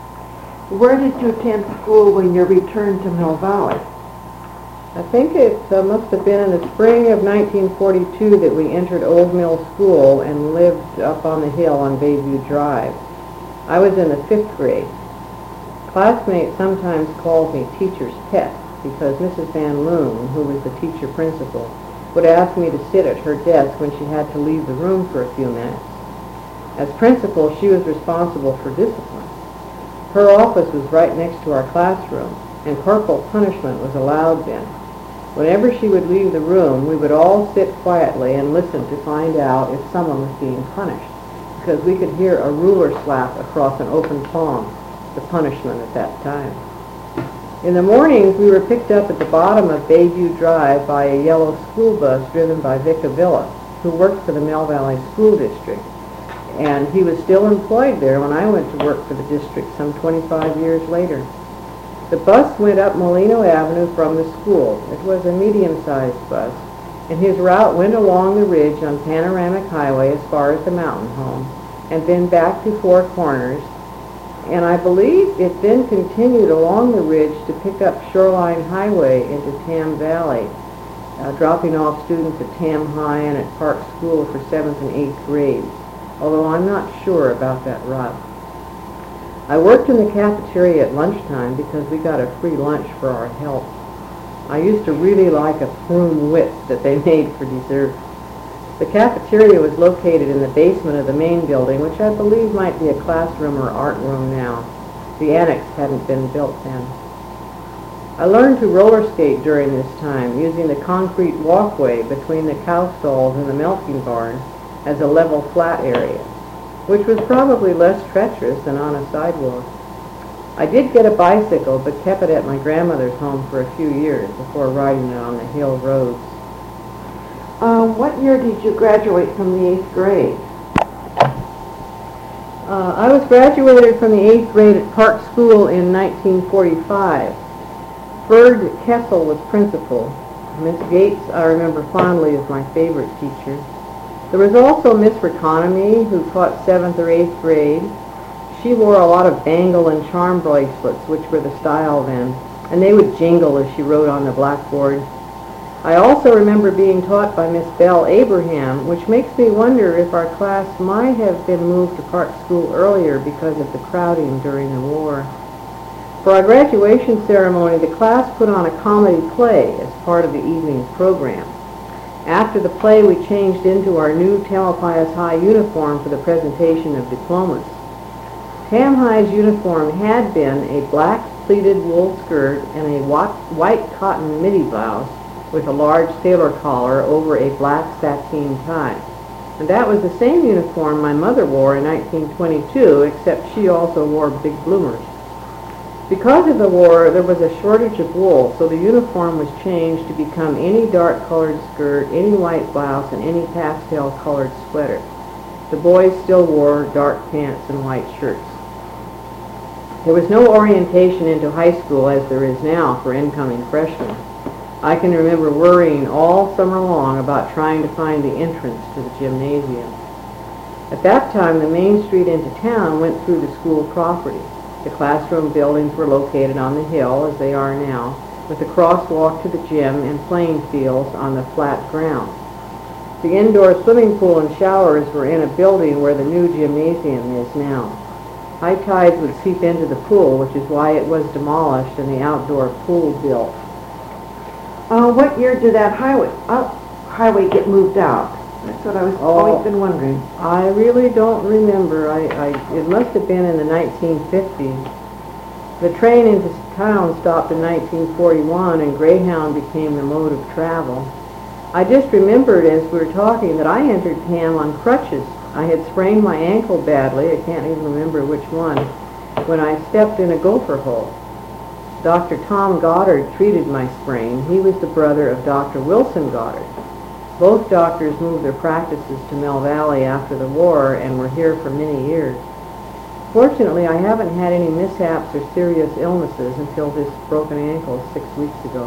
Where did you attend school when you returned to Mill Valley? I think it uh, must have been in the spring of nineteen forty-two that we entered Old Mill School and lived up on the hill on Bayview Drive. I was in the fifth grade. Classmates sometimes called me teacher's pet because Missus Van Loon, who was the teacher principal, would ask me to sit at her desk when she had to leave the room for a few minutes. As principal, she was responsible for discipline. Her office was right next to our classroom, and corporal punishment was allowed then. Whenever she would leave the room, we would all sit quietly and listen to find out if someone was being punished, because we could hear a ruler slap across an open palm, the punishment at that time. In the mornings, we were picked up at the bottom of Bayview Drive by a yellow school bus driven by Vic Avila, who worked for the Mill Valley School District. And he was still employed there when I went to work for the district some twenty-five years later. The bus went up Molino Avenue from the school. It was a medium-sized bus, and his route went along the ridge on Panoramic Highway as far as the mountain home, and then back to Four Corners. And I believe it then continued along the ridge to pick up Shoreline Highway into Tam Valley, uh, dropping off students at Tam High and at Park School for seventh and eighth grades, although I'm not sure about that route. I worked in the cafeteria at lunchtime because we got a free lunch for our help. I used to really like a prune witz that they made for dessert. The cafeteria was located in the basement of the main building, which I believe might be a classroom or art room now. The annex hadn't been built then. I learned to roller skate during this time, using the concrete walkway between the cow stalls and the milking barn as a level flat area, which was probably less treacherous than on a sidewalk. I did get a bicycle, but kept it at my grandmother's home for a few years before riding it on the hill roads. Uh, what year did you graduate from the eighth grade? Uh, I was graduated from the eighth grade at Park School in nineteen forty-five. Ferd Kessel was principal. Miss Gates, I remember fondly as my favorite teacher. There was also Miss Reconomy, who taught seventh or eighth grade. She wore a lot of bangle and charm bracelets, which were the style then, and they would jingle as she wrote on the blackboard. I also remember being taught by Miss Belle Abraham, which makes me wonder if our class might have been moved to Park School earlier because of the crowding during the war. For our graduation ceremony, the class put on a comedy play as part of the evening's program. After the play, we changed into our new Tamalpais High uniform for the presentation of diplomas. Tam High's uniform had been a black pleated wool skirt and a white cotton midi blouse with a large sailor collar over a black sateen tie. And that was the same uniform my mother wore in nineteen twenty-two, except she also wore big bloomers. Because of the war, there was a shortage of wool, so the uniform was changed to become any dark-colored skirt, any white blouse, and any pastel-colored sweater. The boys still wore dark pants and white shirts. There was no orientation into high school as there is now for incoming freshmen. I can remember worrying all summer long about trying to find the entrance to the gymnasium. At that time, the main street into town went through the school property. The classroom buildings were located on the hill, as they are now, with a crosswalk to the gym and playing fields on the flat ground. The indoor swimming pool and showers were in a building where the new gymnasium is now. High tides would seep into the pool, which is why it was demolished and the outdoor pool built. Uh, what year did that highway uh, highway get moved out? That's what I was Oh, always been wondering. I really don't remember. I, I, it must have been in the nineteen fifties. The train into town stopped in nineteen forty-one, and Greyhound became the mode of travel. I just remembered as we were talking that I entered Tam on crutches. I had sprained my ankle badly, I can't even remember which one, when I stepped in a gopher hole. Doctor Tom Goddard treated my sprain. He was the brother of Doctor Wilson Goddard. Both doctors moved their practices to Mill Valley after the war and were here for many years. Fortunately, I haven't had any mishaps or serious illnesses until this broken ankle six weeks ago.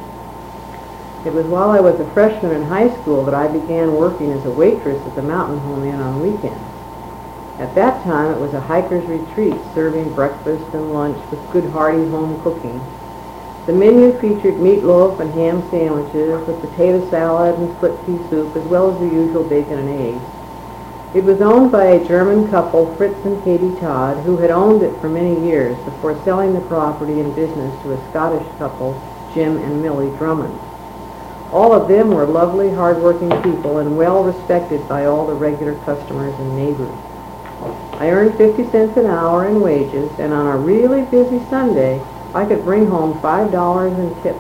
It was while I was a freshman in high school that I began working as a waitress at the Mountain Home Inn on weekends. At that time, it was a hiker's retreat, serving breakfast and lunch with good hearty home cooking. The menu featured meatloaf and ham sandwiches with potato salad and split pea soup, as well as the usual bacon and eggs. It was owned by a German couple, Fritz and Katie Todd, who had owned it for many years before selling the property and business to a Scottish couple, Jim and Millie Drummond. All of them were lovely, hard-working people and well respected by all the regular customers and neighbors. I earned fifty cents an hour in wages, and on a really busy Sunday, I could bring home five dollars in tips.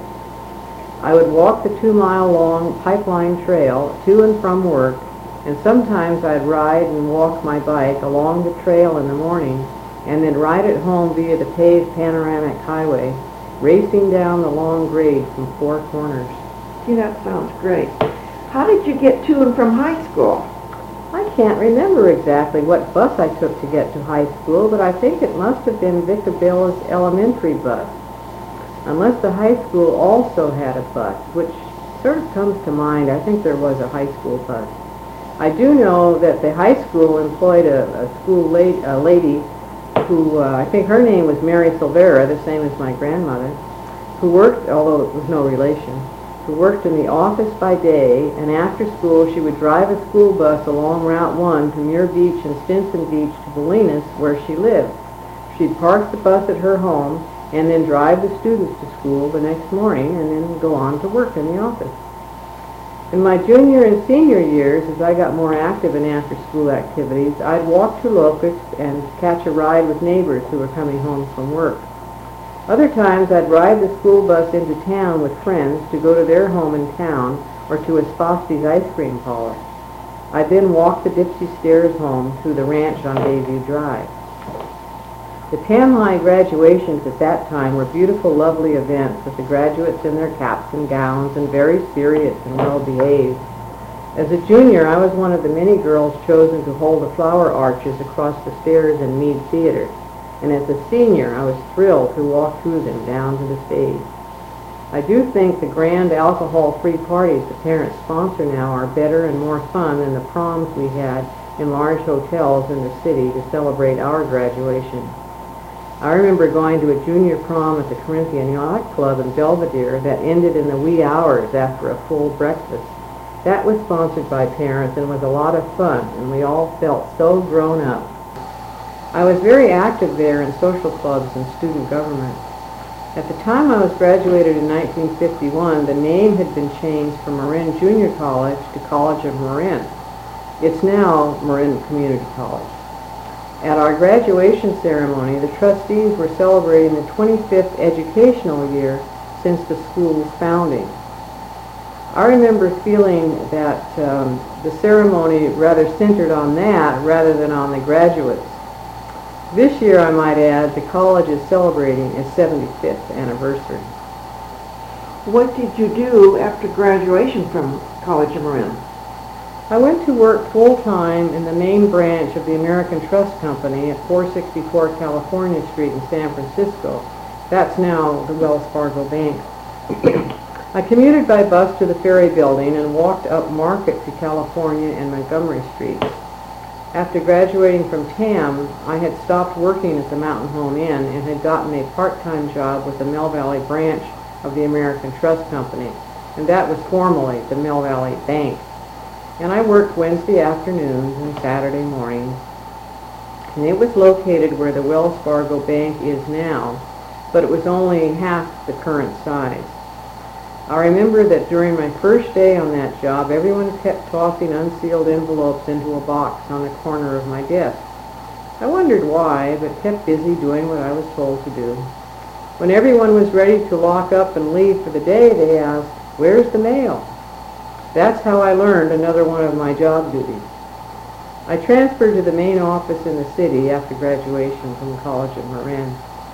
I would walk the two-mile-long pipeline trail to and from work, and sometimes I'd ride and walk my bike along the trail in the morning, and then ride it home via the paved panoramic highway, racing down the long grade from four corners. Gee, that sounds great. How did you get to and from high school? I can't remember exactly what bus I took to get to high school, but I think it must have been Vicabilla's elementary bus. Unless the high school also had a bus, which sort of comes to mind. I think there was a high school bus. I do know that the high school employed a, a school lady, a lady who, uh, I think her name was Mary Silvera, the same as my grandmother, who worked, although it was no relation, who worked in the office by day, and after school she would drive a school bus along Route one to Muir Beach and Stinson Beach to Bolinas, where she lived. She'd park the bus at her home and then drive the students to school the next morning and then go on to work in the office. In my junior and senior years, as I got more active in after-school activities, I'd walk to Locust and catch a ride with neighbors who were coming home from work. Other times I'd ride the school bus into town with friends to go to their home in town or to Esposti's ice cream parlor. I'd then walk the Dipsy Stairs home through the ranch on Bayview Drive. The Tam High graduations at that time were beautiful, lovely events with the graduates in their caps and gowns and very serious and well-behaved. As a junior, I was one of the many girls chosen to hold the flower arches across the stairs in Mead Theater. And as a senior, I was thrilled to walk through them down to the stage. I do think the grand alcohol-free parties the parents sponsor now are better and more fun than the proms we had in large hotels in the city to celebrate our graduation. I remember going to a junior prom at the Corinthian Yacht Club in Belvedere that ended in the wee hours after a full breakfast. That was sponsored by parents and was a lot of fun, and we all felt so grown up. I was very active there in social clubs and student government. At the time I was graduated in nineteen fifty-one, the name had been changed from Marin Junior College to College of Marin. It's now Marin Community College. At our graduation ceremony, the trustees were celebrating the twenty-fifth educational year since the school's founding. I remember feeling that um, the ceremony rather centered on that rather than on the graduates. This year, I might add, the college is celebrating its seventy-fifth anniversary. What did you do after graduation from College of Marin? I went to work full-time in the main branch of the American Trust Company at four sixty-four California Street in San Francisco. That's now the Wells Fargo Bank. I commuted by bus to the Ferry Building and walked up Market to California and Montgomery Street. After graduating from T A M, I had stopped working at the Mountain Home Inn and had gotten a part-time job with the Mill Valley branch of the American Trust Company, and that was formerly the Mill Valley Bank. And I worked Wednesday afternoons and Saturday mornings. And it was located where the Wells Fargo Bank is now, but it was only half the current size. I remember that during my first day on that job, everyone kept tossing unsealed envelopes into a box on the corner of my desk. I wondered why, but kept busy doing what I was told to do. When everyone was ready to lock up and leave for the day, they asked, "Where's the mail?" That's how I learned another one of my job duties. I transferred to the main office in the city after graduation from the College of Marin.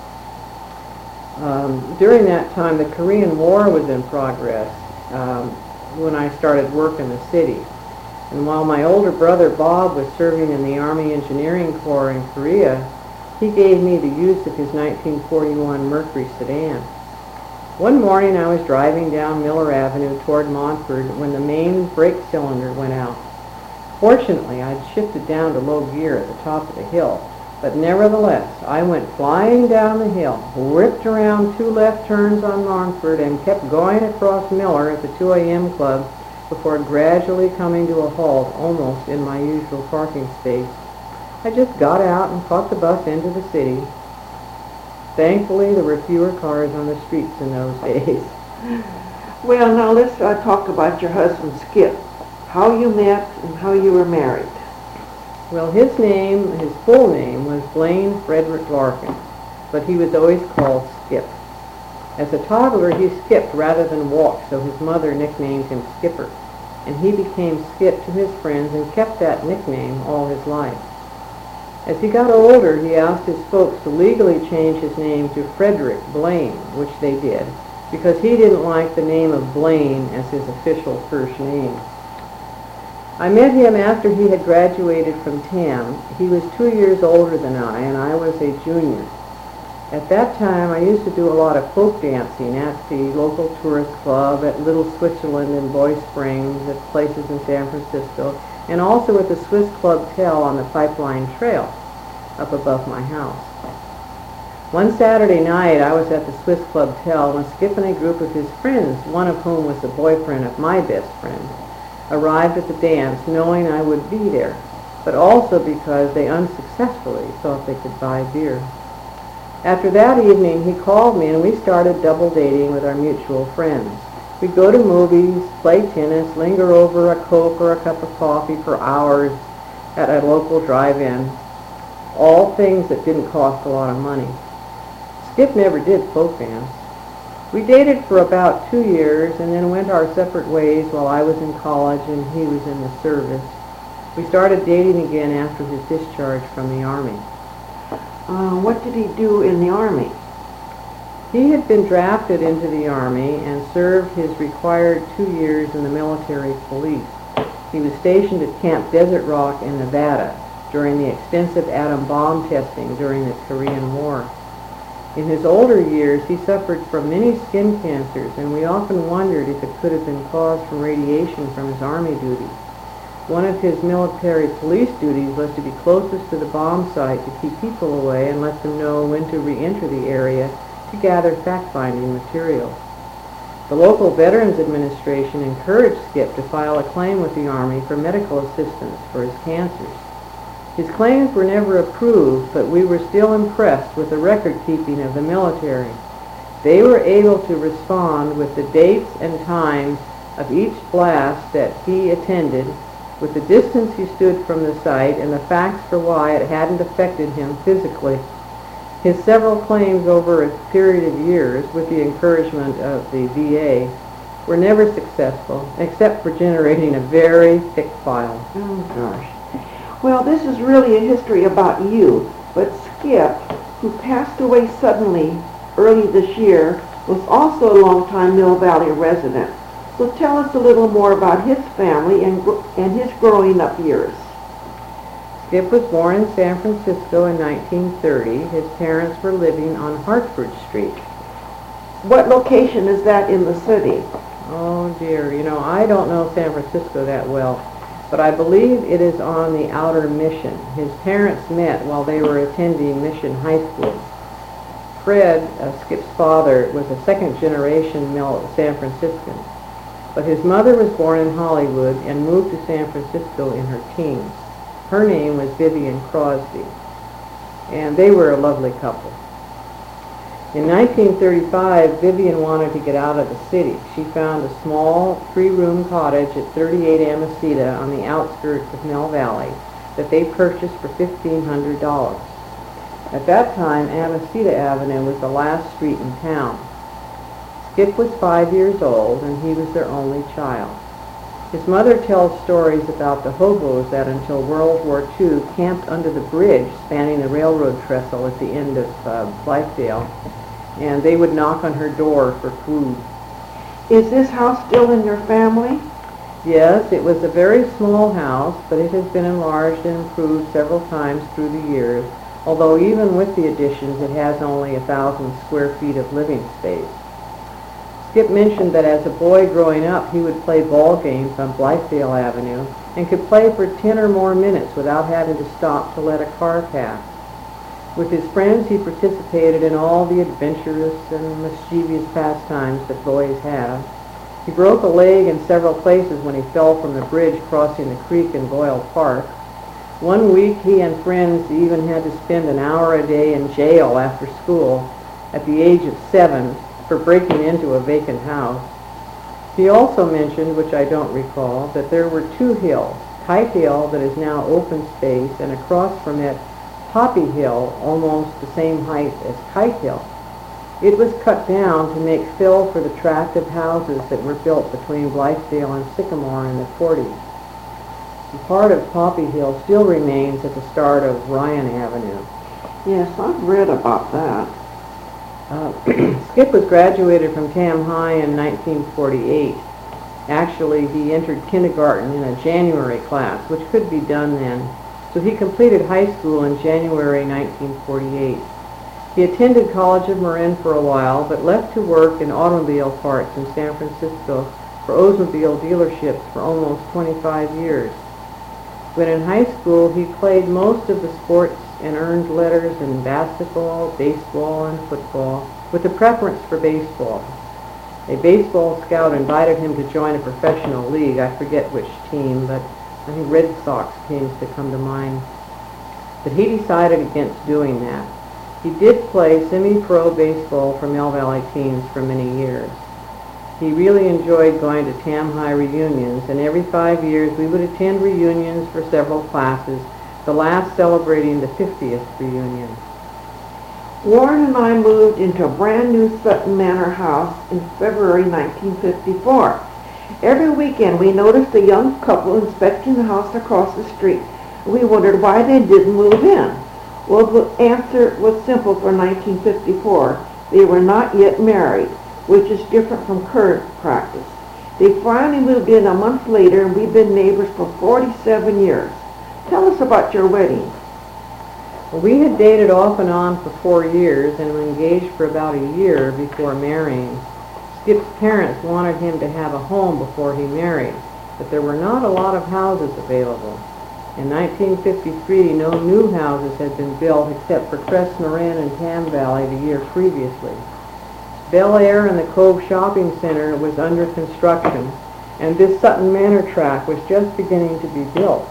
Um, during that time, the Korean War was in progress um, when I started work in the city. And while my older brother Bob was serving in the Army Engineering Corps in Korea, he gave me the use of his nineteen forty-one Mercury sedan. One morning I was driving down Miller Avenue toward Montford when the main brake cylinder went out. Fortunately, I'd shifted down to low gear at the top of the hill, but nevertheless, I went flying down the hill, whipped around two left turns on Montford, and kept going across Miller at the two a m club before gradually coming to a halt almost in my usual parking space. I just got out and caught the bus into the city. Thankfully, there were fewer cars on the streets in those days. Well, now let's uh, talk about your husband, Skip. How you met and how you were married. Well, his name, his full name was Blaine Frederick Larkin, but he was always called Skip. As a toddler, he skipped rather than walked, so his mother nicknamed him Skipper, and he became Skip to his friends and kept that nickname all his life. As he got older, he asked his folks to legally change his name to Frederick Blaine, which they did, because he didn't like the name of Blaine as his official first name. I met him after he had graduated from T A M. He was two years older than I, and I was a junior. At that time, I used to do a lot of folk dancing at the local tourist club, at Little Switzerland in Boy Springs, at places in San Francisco, and also at the Swiss Club Tel on the Pipeline Trail up above my house. One Saturday night, I was at the Swiss Club Tel when Skip and a group of his friends, one of whom was the boyfriend of my best friend, arrived at the dance knowing I would be there, but also because they unsuccessfully thought they could buy beer. After that evening, he called me and we started double dating with our mutual friends. We'd go to movies, play tennis, linger over a Coke or a cup of coffee for hours at a local drive-in, all things that didn't cost a lot of money. Skip never did folk dance. We dated for about two years and then went our separate ways while I was in college and he was in the service. We started dating again after his discharge from the Army. Uh, what did he do in the Army? He had been drafted into the Army and served his required two years in the military police. He was stationed at Camp Desert Rock in Nevada during the extensive atom bomb testing during the Korean War. In his older years, he suffered from many skin cancers, and we often wondered if it could have been caused from radiation from his Army duties. One of his military police duties was to be closest to the bomb site to keep people away and let them know when to re-enter the area to gather fact-finding materials. The local Veterans Administration encouraged Skip to file a claim with the Army for medical assistance for his cancers. His claims were never approved, but we were still impressed with the record-keeping of the military. They were able to respond with the dates and times of each blast that he attended, with the distance he stood from the site, and the facts for why it hadn't affected him physically. His several claims over a period of years, with the encouragement of the V A, were never successful, except for generating a very thick file. Oh, gosh. Well, this is really a history about you, but Skip, who passed away suddenly early this year, was also a longtime Mill Valley resident. So tell us a little more about his family and, gr- and his growing up years. Skip was born in San Francisco in nineteen thirty. His parents were living on Hartford Street. What location is that in the city? Oh dear, you know, I don't know San Francisco that well, but I believe it is on the outer Mission. His parents met while they were attending Mission High School. Fred, uh, Skip's father, was a second-generation San Franciscan, but his mother was born in Hollywood and moved to San Francisco in her teens. Her name was Vivian Crosby, and they were a lovely couple. In nineteen thirty-five, Vivian wanted to get out of the city. She found a small three-room cottage at thirty-eight Amasita on the outskirts of Mill Valley that they purchased for fifteen hundred dollars. At that time, Amasita Avenue was the last street in town. Skip was five years old, and he was their only child. His mother tells stories about the hobos that until World War Two camped under the bridge spanning the railroad trestle at the end of uh, Blythedale, and they would knock on her door for food. Is this house still in your family? Yes, it was a very small house, but it has been enlarged and improved several times through the years, although even with the additions it has only a thousand square feet of living space. Skip mentioned that as a boy growing up, he would play ball games on Blythedale Avenue and could play for ten or more minutes without having to stop to let a car pass. With his friends, he participated in all the adventurous and mischievous pastimes that boys have. He broke a leg in several places when he fell from the bridge crossing the creek in Boyle Park. One week, he and friends even had to spend an hour a day in jail after school at the age of seven for breaking into a vacant house. He also mentioned, which I don't recall, that there were two hills, Kite Hill that is now open space, and across from it, Poppy Hill, almost the same height as Kite Hill. It was cut down to make fill for the tract of houses that were built between Blythedale and Sycamore in the forties. And part of Poppy Hill still remains at the start of Ryan Avenue. Yes, I've read about that. Uh, Skip was graduated from Tam High in nineteen forty-eight. Actually, he entered kindergarten in a January class, which could be done then, so he completed high school in January nineteen forty-eight. He attended College of Marin for a while, but left to work in automobile parts in San Francisco for Oldsmobile dealerships for almost twenty-five years. When in high school, he played most of the sports and earned letters in basketball, baseball, and football, with a preference for baseball. A baseball scout invited him to join a professional league. I forget which team, but I think Red Sox seems to come to mind. But he decided against doing that. He did play semi-pro baseball for Mill Valley teams for many years. He really enjoyed going to Tam High reunions, and every five years we would attend reunions for several classes, the last celebrating the fiftieth reunion. Warren and I moved into a brand new Sutton Manor house in February nineteen fifty-four. Every weekend we noticed a young couple inspecting the house across the street. We wondered why they didn't move in. Well, the answer was simple for nineteen fifty-four. They were not yet married, which is different from current practice. They finally moved in a month later, and we've been neighbors for forty-seven years. Tell us about your wedding. Well, we had dated off and on for four years and were engaged for about a year before marrying. Skip's parents wanted him to have a home before he married, but there were not a lot of houses available. In nineteen fifty-three, no new houses had been built except for Crest Moran and Tam Valley the year previously. Bel Air and the Cove Shopping Center was under construction, and this Sutton Manor tract was just beginning to be built.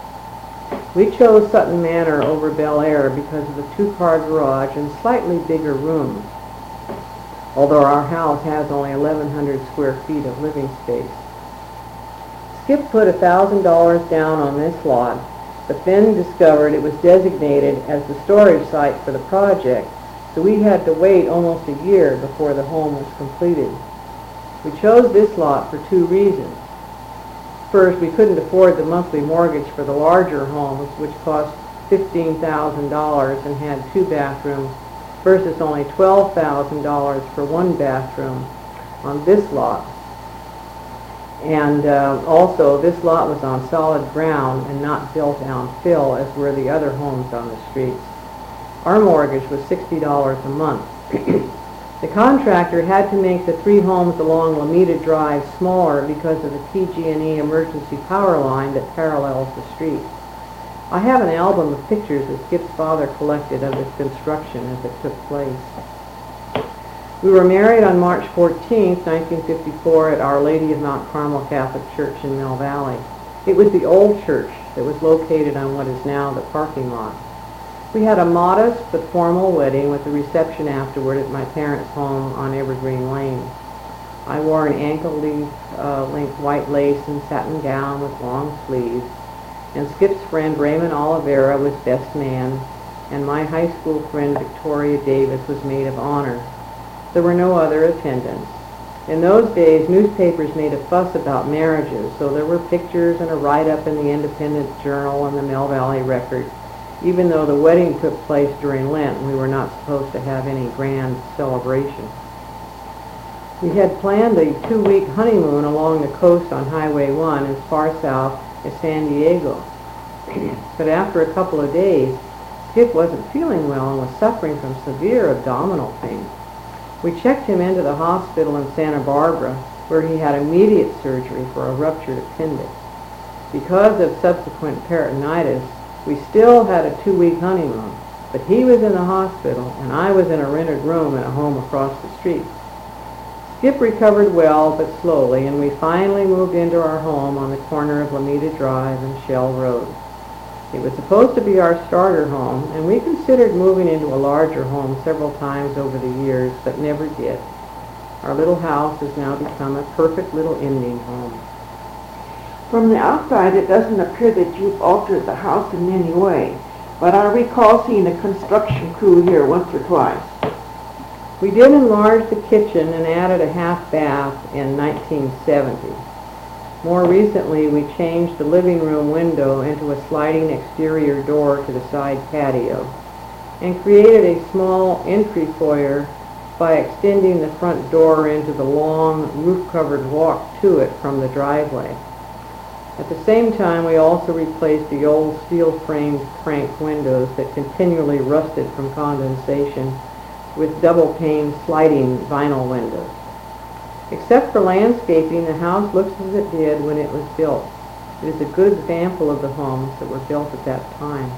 We chose Sutton Manor over Bel Air because of the two-car garage and slightly bigger rooms, although our house has only eleven hundred square feet of living space. Skip put one thousand dollars down on this lot, but then discovered it was designated as the storage site for the project, so we had to wait almost a year before the home was completed. We chose this lot for two reasons. First, we couldn't afford the monthly mortgage for the larger homes, which cost fifteen thousand dollars and had two bathrooms, versus only twelve thousand dollars for one bathroom on this lot. And uh, also, this lot was on solid ground and not built on fill as were the other homes on the streets. Our mortgage was sixty dollars a month. The contractor had to make the three homes along Lameda Drive smaller because of the P G and E emergency power line that parallels the street. I have an album of pictures that Skip's father collected of its construction as it took place. We were married on March fourteenth, nineteen fifty-four at Our Lady of Mount Carmel Catholic Church in Mill Valley. It was the old church that was located on what is now the parking lot. We had a modest but formal wedding with a reception afterward at my parents' home on Evergreen Lane. I wore an ankle-length uh, length white lace and satin gown with long sleeves, and Skip's friend Raymond Oliveira was best man, and my high school friend Victoria Davis was maid of honor. There were no other attendants. In those days, newspapers made a fuss about marriages, so there were pictures and a write-up in the Independent Journal and the Mill Valley Record. Even though the wedding took place during Lent, we were not supposed to have any grand celebration. We had planned a two-week honeymoon along the coast on Highway one as far south as San Diego. But after a couple of days, Skip wasn't feeling well and was suffering from severe abdominal pain. We checked him into the hospital in Santa Barbara, where he had immediate surgery for a ruptured appendix. Because of subsequent peritonitis, we still had a two-week honeymoon, but he was in the hospital and I was in a rented room in a home across the street. Skip recovered well but slowly, and we finally moved into our home on the corner of Lameda Drive and Shell Road. It was supposed to be our starter home, and we considered moving into a larger home several times over the years, but never did. Our little house has now become a perfect little Indian home. From the outside, it doesn't appear that you've altered the house in any way, but I recall seeing a construction crew here once or twice. We did enlarge the kitchen and added a half bath in nineteen seventy. More recently, we changed the living room window into a sliding exterior door to the side patio and created a small entry foyer by extending the front door into the long roof-covered walk to it from the driveway. At the same time, we also replaced the old steel-framed crank windows that continually rusted from condensation with double-pane sliding vinyl windows. Except for landscaping, the house looks as it did when it was built. It is a good example of the homes that were built at that time.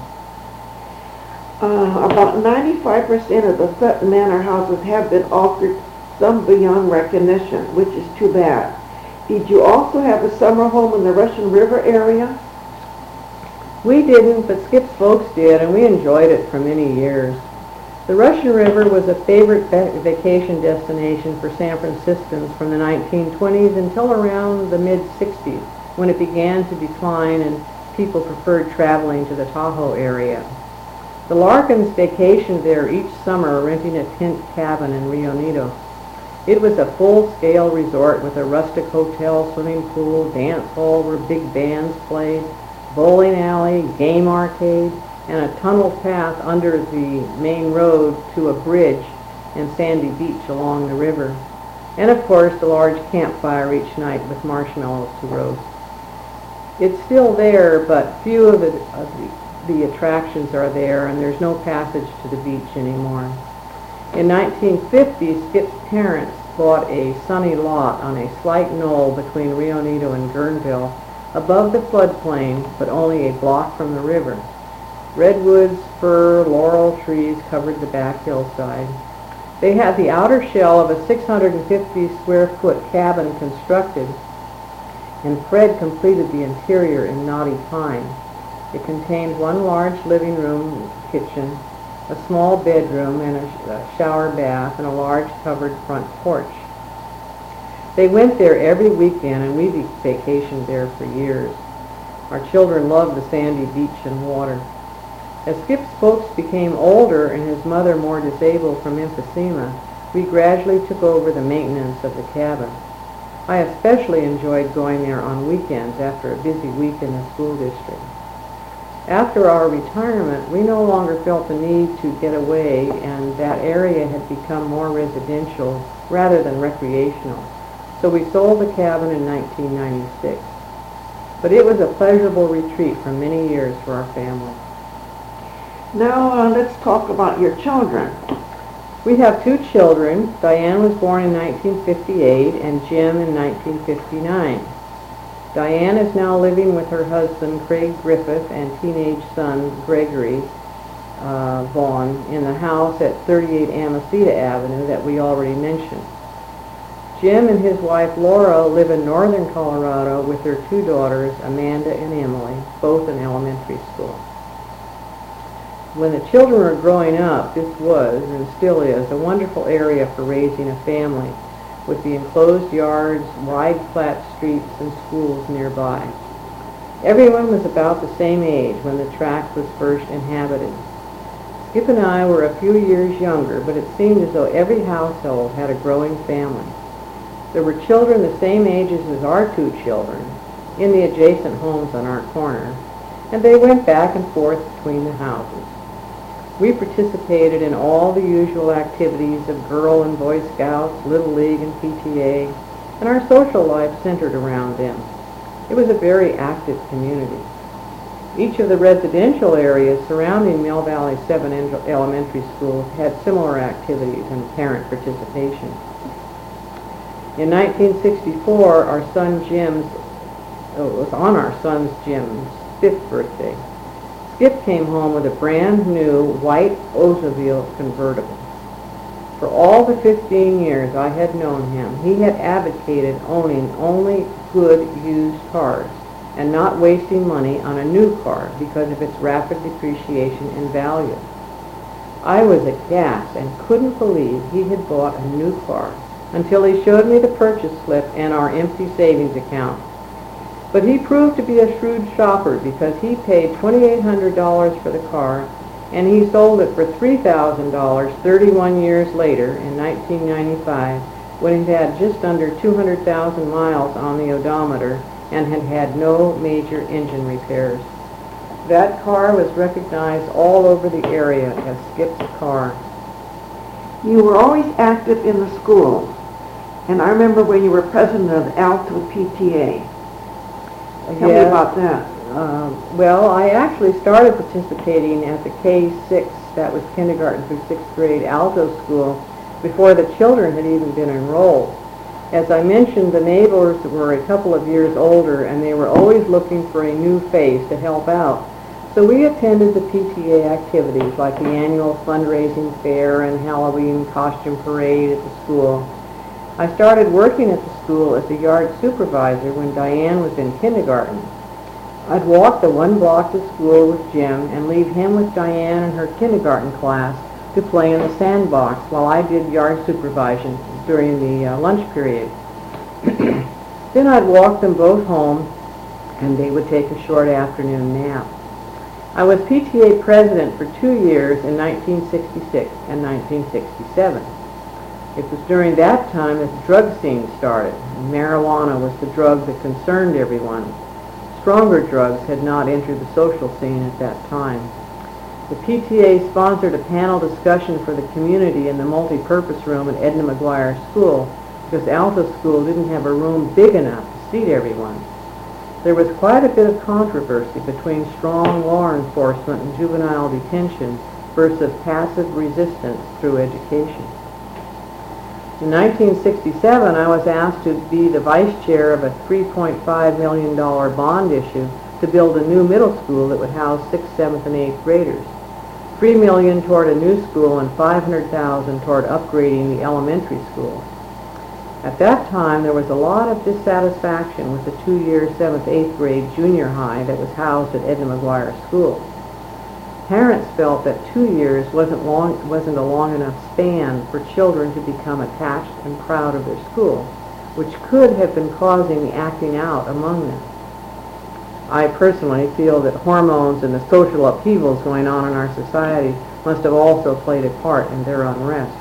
Uh, about ninety-five percent of the Sutton Manor houses have been altered, some beyond recognition, which is too bad. Did you also have a summer home in the Russian River area? We didn't, but Skip's folks did, and we enjoyed it for many years. The Russian River was a favorite vacation destination for San Franciscans from the nineteen twenties until around the mid sixties, when it began to decline and people preferred traveling to the Tahoe area. The Larkins vacationed there each summer, renting a tent cabin in Rio Nido. It was a full-scale resort with a rustic hotel, swimming pool, dance hall where big bands played, bowling alley, game arcade, and a tunnel path under the main road to a bridge and sandy beach along the river. And of course, the large campfire each night with marshmallows to roast. It's still there, but few of the, of the, the attractions are there, and there's no passage to the beach anymore. In nineteen fifty, Skip's parents bought a sunny lot on a slight knoll between Rio Neto and Guerneville, above the floodplain, but only a block from the river. Redwoods, fir, laurel trees covered the back hillside. They had the outer shell of a six hundred fifty square foot cabin constructed, and Fred completed the interior in knotty pine. It contained one large living room, kitchen, a small bedroom, and a, a shower bath, and a large covered front porch. They went there every weekend, and we vacationed there for years. Our children loved the sandy beach and water. As Skip's folks became older and his mother more disabled from emphysema, we gradually took over the maintenance of the cabin. I especially enjoyed going there on weekends after a busy week in the school district. After our retirement, we no longer felt the need to get away, and that area had become more residential rather than recreational. So we sold the cabin in nineteen ninety-six. But it was a pleasurable retreat for many years for our family. Now uh, let's talk about your children. We have two children. Diane was born in nineteen fifty-eight and Jim in nineteen fifty-nine. Diane is now living with her husband Craig Griffith and teenage son Gregory uh, Vaughn in the house at thirty-eight Amasita Avenue that we already mentioned. Jim and his wife Laura live in northern Colorado with their two daughters, Amanda and Emily, both in elementary school. When the children were growing up, this was, and still is, a wonderful area for raising a family, with the enclosed yards, wide flat streets, and schools nearby. Everyone was about the same age when the tract was first inhabited. Skip and I were a few years younger, but it seemed as though every household had a growing family. There were children the same ages as our two children in the adjacent homes on our corner, and they went back and forth between the houses. We participated in all the usual activities of Girl and Boy Scouts, Little League, and P T A, and our social life centered around them. It was a very active community. Each of the residential areas surrounding Mill Valley seven elementary schools had similar activities and parent participation. In nineteen sixty-four, our son Jim's, oh, it was on our son's Jim's fifth birthday, Skip came home with a brand new white Oldsmobile convertible. For all the fifteen years I had known him, he had advocated owning only good used cars and not wasting money on a new car because of its rapid depreciation in value. I was aghast and couldn't believe he had bought a new car until he showed me the purchase slip and our empty savings account. But he proved to be a shrewd shopper because he paid twenty-eight hundred dollars for the car, and he sold it for three thousand dollars thirty-one years later in nineteen ninety-five, when it had just under two hundred thousand miles on the odometer and had had no major engine repairs. That car was recognized all over the area as Skip's car. You were always active in the schools, and I remember when you were president of Alto P T A. Tell yes. me about that. Uh, well, I actually started participating at the K six, that was kindergarten through sixth grade, Alto School, before the children had even been enrolled. As I mentioned, the neighbors were a couple of years older, and they were always looking for a new face to help out. So we attended the P T A activities, like the annual fundraising fair and Halloween costume parade at the school. I started working at the school as a yard supervisor when Diane was in kindergarten. I'd walk the one block to school with Jim and leave him with Diane and her kindergarten class to play in the sandbox while I did yard supervision during the uh, lunch period. Then I'd walk them both home, and they would take a short afternoon nap. I was P T A president for two years in nineteen sixty-six and nineteen sixty-seven. It was during that time that the drug scene started, and marijuana was the drug that concerned everyone. Stronger drugs had not entered the social scene at that time. The P T A sponsored a panel discussion for the community in the multi-purpose room at Edna McGuire School because Alto School didn't have a room big enough to seat everyone. There was quite a bit of controversy between strong law enforcement and juvenile detention versus passive resistance through education. In nineteen sixty-seven, I was asked to be the vice chair of a three point five million dollars bond issue to build a new middle school that would house sixth, seventh, and eighth graders. three million dollars toward a new school and five hundred thousand dollars toward upgrading the elementary school. At that time, there was a lot of dissatisfaction with the two-year seventh, eighth grade junior high that was housed at Edna McGuire School. Parents felt that two years wasn't, long, wasn't a long enough span for children to become attached and proud of their school, which could have been causing the acting out among them. I personally feel that hormones and the social upheavals going on in our society must have also played a part in their unrest.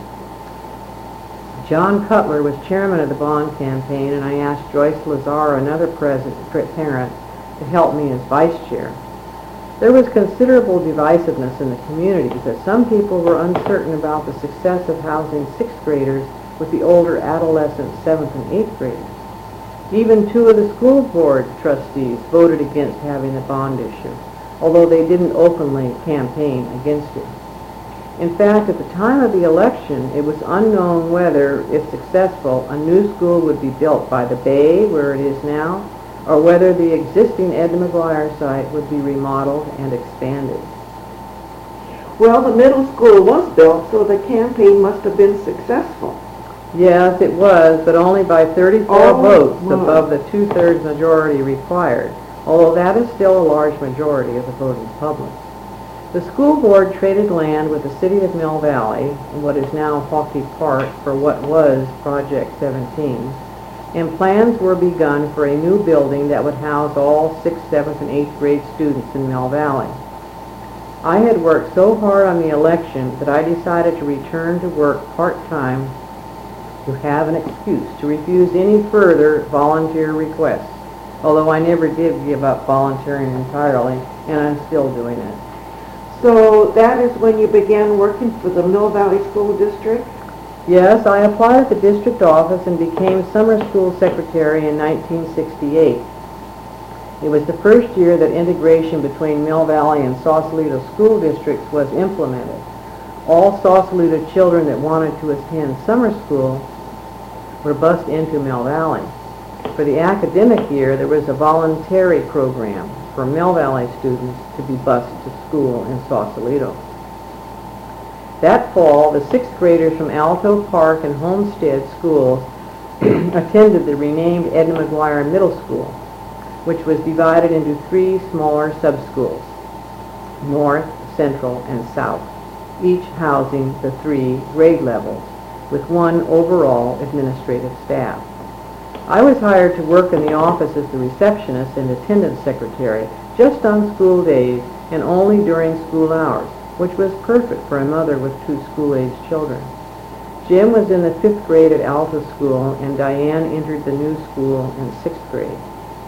John Cutler was chairman of the bond campaign, and I asked Joyce Lazar, another present, parent, to help me as vice chair. There was considerable divisiveness in the community because some people were uncertain about the success of housing sixth graders with the older adolescent seventh and eighth graders. Even two of the school board trustees voted against having the bond issue, although they didn't openly campaign against it. In fact, at the time of the election, it was unknown whether, if successful, a new school would be built by the Bay, where it is now, or whether the existing Edna McGuire site would be remodeled and expanded. Well, the middle school was built, so the campaign must have been successful. Yes, it was, but only by thirty-four Oh, votes wow. above the two-thirds majority required, although that is still a large majority of the voting public. The school board traded land with the city of Mill Valley, in what is now Hockey Park, for what was Project seventeen, and plans were begun for a new building that would house all sixth, seventh, and eighth grade students in Mill Valley. I had worked so hard on the election that I decided to return to work part-time to have an excuse to refuse any further volunteer requests, although I never did give up volunteering entirely, and I'm still doing it. So that is when you began working for the Mill Valley School District? Yes, I applied at the district office and became summer school secretary in nineteen sixty-eight. It was the first year that integration between Mill Valley and Sausalito school districts was implemented. All Sausalito children that wanted to attend summer school were bused into Mill Valley. For the academic year, there was a voluntary program for Mill Valley students to be bused to school in Sausalito. That fall, the sixth graders from Alto Park and Homestead schools attended the renamed Edna McGuire Middle School, which was divided into three smaller sub-schools, North, Central, and South, each housing the three grade levels, with one overall administrative staff. I was hired to work in the office as the receptionist and attendance secretary just on school days and only during school hours, which was perfect for a mother with two school-aged children. Jim was in the fifth grade at Alta School, and Diane entered the new school in sixth grade.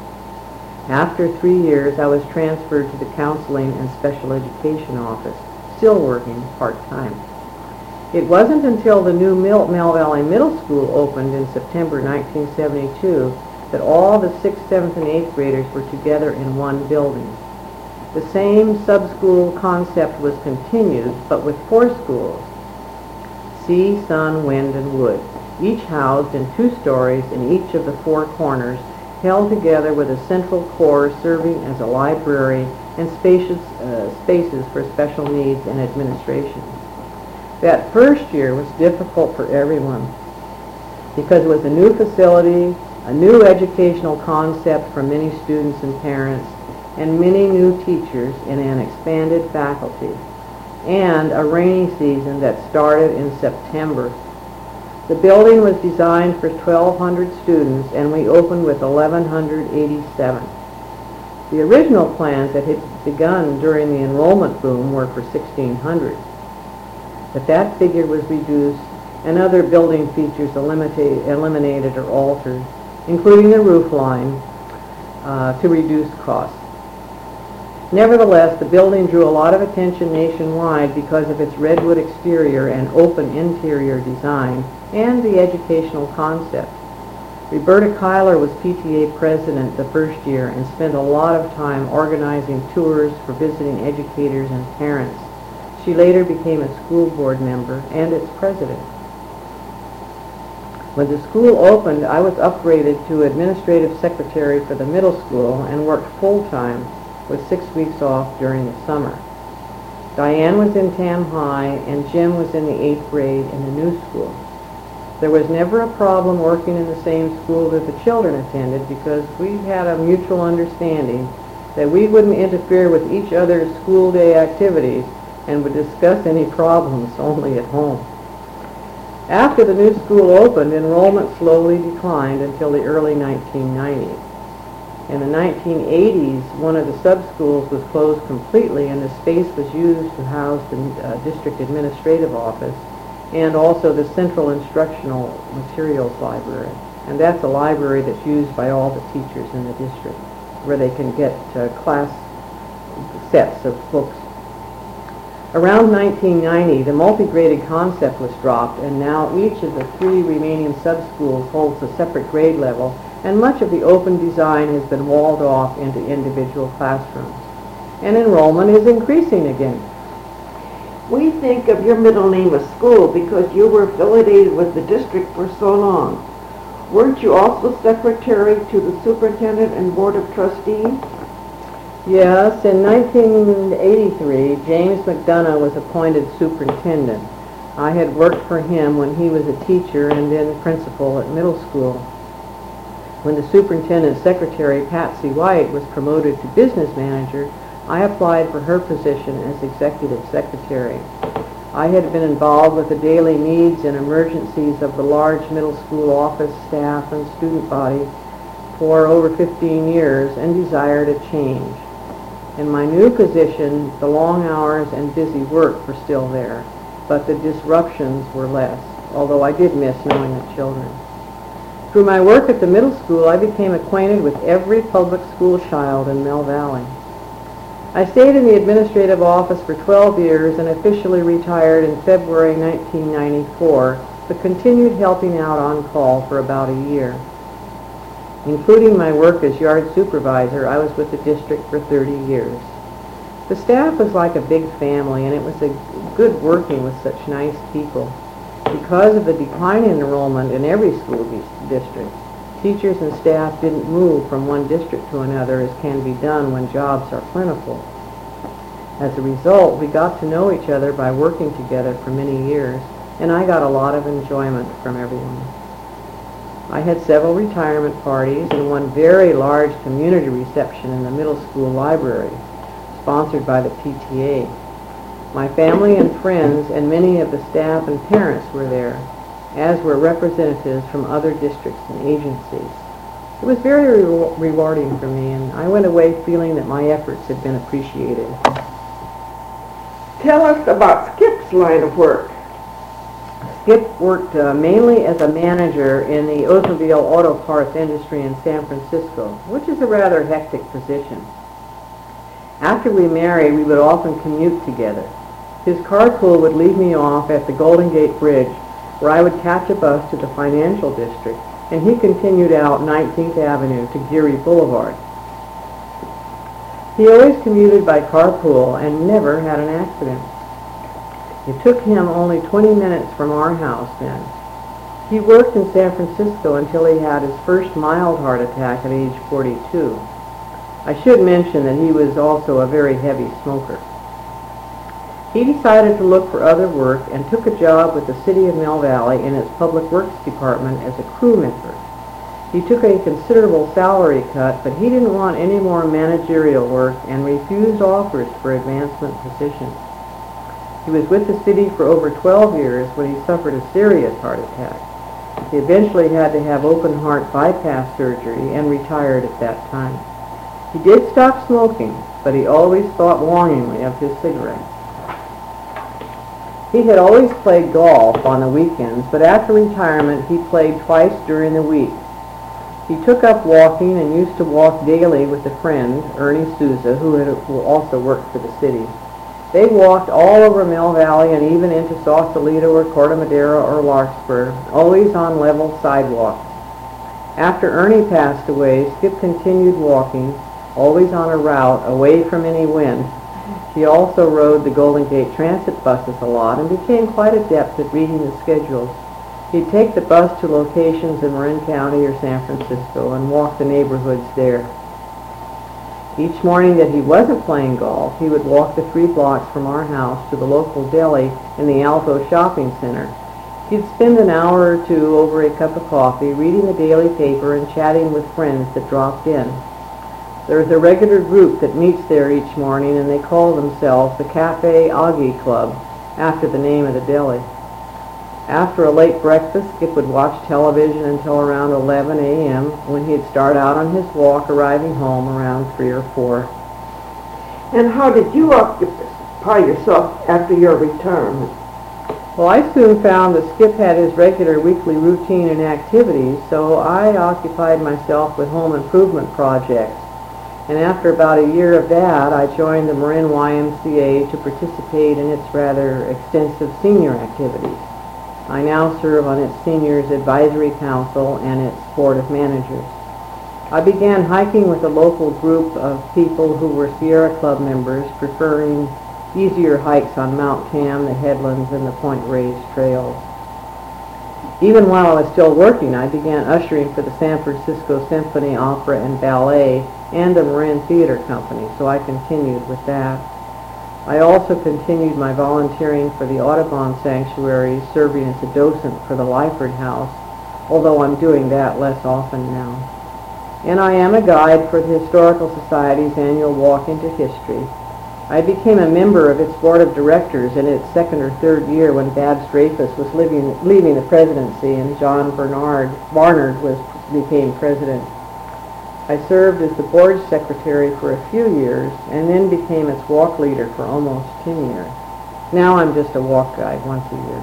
After three years, I was transferred to the counseling and special education office, still working part-time. It wasn't until the new Mill, Mill Valley Middle School opened in September nineteen seventy-two that all the sixth, seventh, and eighth graders were together in one building. The same sub-school concept was continued, but with four schools, Sea, Sun, Wind, and Wood, each housed in two stories in each of the four corners, held together with a central core serving as a library and spacious uh, spaces for special needs and administration. That first year was difficult for everyone because it was a new facility, a new educational concept for many students and parents, and many new teachers in an expanded faculty, and a rainy season that started in September. The building was designed for twelve hundred students, and we opened with eleven eighty-seven. The original plans that had begun during the enrollment boom were for sixteen hundred. But that figure was reduced, and other building features eliminated, eliminated or altered, including the roof line, uh, to reduce costs. Nevertheless, the building drew a lot of attention nationwide because of its redwood exterior and open interior design and the educational concept. Roberta Kyler was P T A president the first year and spent a lot of time organizing tours for visiting educators and parents. She later became a school board member and its president. When the school opened, I was upgraded to administrative secretary for the middle school and worked full-time with six weeks off during the summer. Diane was in Tam High and Jim was in the eighth grade in the new school. There was never a problem working in the same school that the children attended because we had a mutual understanding that we wouldn't interfere with each other's school day activities and would discuss any problems only at home. After the new school opened, enrollment slowly declined until the early nineteen nineties. In the nineteen eighties, one of the sub-schools was closed completely and the space was used to house the uh, district administrative office and also the central instructional materials library. And that's a library that's used by all the teachers in the district, where they can get uh, class sets of books. Around nineteen ninety, the multi-graded concept was dropped, and now each of the three remaining sub-schools holds a separate grade level, and much of the open design has been walled off into individual classrooms. And enrollment is increasing again. We think of your middle name as school because you were affiliated with the district for so long. Weren't you also secretary to the superintendent and board of trustees? Yes, in nineteen eighty-three, James McDonough was appointed superintendent. I had worked for him when he was a teacher and then principal at middle school. When the superintendent's secretary, Patsy White, was promoted to business manager, I applied for her position as executive secretary. I had been involved with the daily needs and emergencies of the large middle school office staff and student body for over fifteen years and desired a change. In my new position, the long hours and busy work were still there, but the disruptions were less, although I did miss knowing the children. Through my work at the middle school, I became acquainted with every public school child in Mill Valley. I stayed in the administrative office for twelve years and officially retired in February nineteen ninety-four, but continued helping out on call for about a year. Including my work as yard supervisor, I was with the district for thirty years. The staff was like a big family, and it was a good working with such nice people. Because of the decline in enrollment in every school district, teachers and staff didn't move from one district to another as can be done when jobs are plentiful. As a result, we got to know each other by working together for many years, and I got a lot of enjoyment from everyone. I had several retirement parties and one very large community reception in the middle school library, sponsored by the P T A. My family and friends and many of the staff and parents were there, as were representatives from other districts and agencies. It was very re- rewarding for me, and I went away feeling that my efforts had been appreciated. Tell us about Skip's line of work. Skip worked uh, mainly as a manager in the automobile auto parts industry in San Francisco, which is a rather hectic position. After we married, we would often commute together. His carpool would leave me off at the Golden Gate Bridge, where I would catch a bus to the financial district, and he continued out nineteenth Avenue to Geary Boulevard. He always commuted by carpool and never had an accident. It took him only twenty minutes from our house then. He worked in San Francisco until he had his first mild heart attack at age forty-two. I should mention that he was also a very heavy smoker. He decided to look for other work and took a job with the City of Mill Valley in its Public Works Department as a crew member. He took a considerable salary cut, but he didn't want any more managerial work and refused offers for advancement positions. He was with the city for over twelve years when he suffered a serious heart attack. He eventually had to have open heart bypass surgery and retired at that time. He did stop smoking, but he always thought longingly of his cigarettes. He had always played golf on the weekends, but after retirement he played twice during the week. He took up walking and used to walk daily with a friend, Ernie Souza, who, had, who also worked for the city. They walked all over Mill Valley and even into Sausalito or Corte Madera or Larkspur, always on level sidewalks. After Ernie passed away, Skip continued walking, always on a route away from any wind. He also rode the Golden Gate Transit buses a lot and became quite adept at reading the schedules. He'd take the bus to locations in Marin County or San Francisco and walk the neighborhoods there. Each morning that he wasn't playing golf, he would walk the three blocks from our house to the local deli in the Alto Shopping Center. He'd spend an hour or two over a cup of coffee, reading the daily paper and chatting with friends that dropped in. There's a regular group that meets there each morning, and they call themselves the Cafe Augie Club, after the name of the deli. After a late breakfast, Skip would watch television until around eleven a m when he'd start out on his walk, arriving home around three or four. And how did you occupy yourself after your return? Well, I soon found that Skip had his regular weekly routine and activities, so I occupied myself with home improvement projects. And after about a year of that, I joined the Marin Y M C A to participate in its rather extensive senior activities. I now serve on its Seniors Advisory Council and its Board of Managers. I began hiking with a local group of people who were Sierra Club members, preferring easier hikes on Mount Tam, the Headlands, and the Point Reyes trails. Even while I was still working, I began ushering for the San Francisco Symphony Opera and Ballet and the Marin Theater Company, so I continued with that. I also continued my volunteering for the Audubon Sanctuary, serving as a docent for the Lyford House, although I'm doing that less often now. And I am a guide for the Historical Society's annual Walk into History. I became a member of its board of directors in its second or third year when Babs Dreyfus was leaving, leaving the presidency and John Bernard Barnard was became president. I served as the board secretary for a few years and then became its walk leader for almost ten years. Now I'm just a walk guide once a year.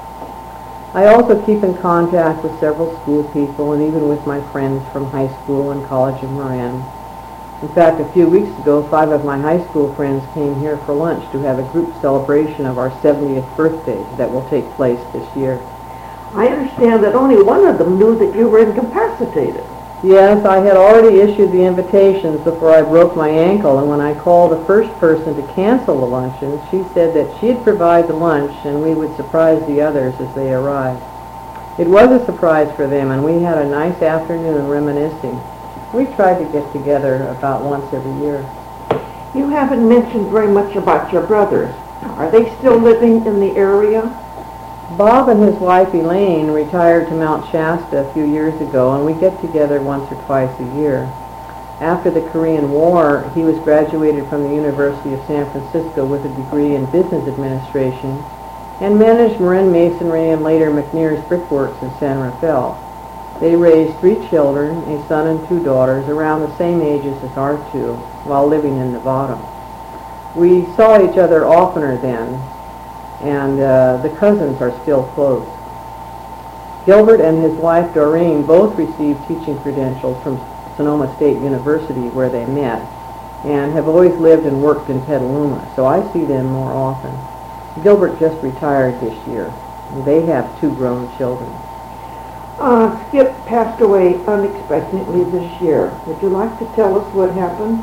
I also keep in contact with several school people and even with my friends from high school and College of Marin. In fact, a few weeks ago, five of my high school friends came here for lunch to have a group celebration of our seventieth birthday that will take place this year. I understand that only one of them knew that you were incapacitated. Yes, I had already issued the invitations before I broke my ankle, and when I called the first person to cancel the luncheon, she said that she'd provide the lunch and we would surprise the others as they arrived. It was a surprise for them, and we had a nice afternoon reminiscing. We tried to get together about once every year. You haven't mentioned very much about your brothers. Are they still living in the area? Bob and his wife Elaine retired to Mount Shasta a few years ago, and we get together once or twice a year. After the Korean War, he was graduated from the University of San Francisco with a degree in business administration and managed Marin Masonry and later McNear's Brickworks in San Rafael. They raised three children, a son and two daughters, around the same ages as our two, while living in Nevada. We saw each other oftener then, and uh, the cousins are still close. Gilbert and his wife Doreen both received teaching credentials from Sonoma State University where they met, and have always lived and worked in Petaluma, so I see them more often. Gilbert just retired this year. They have two grown children. Uh, Skip passed away unexpectedly this year. Would you like to tell us what happened?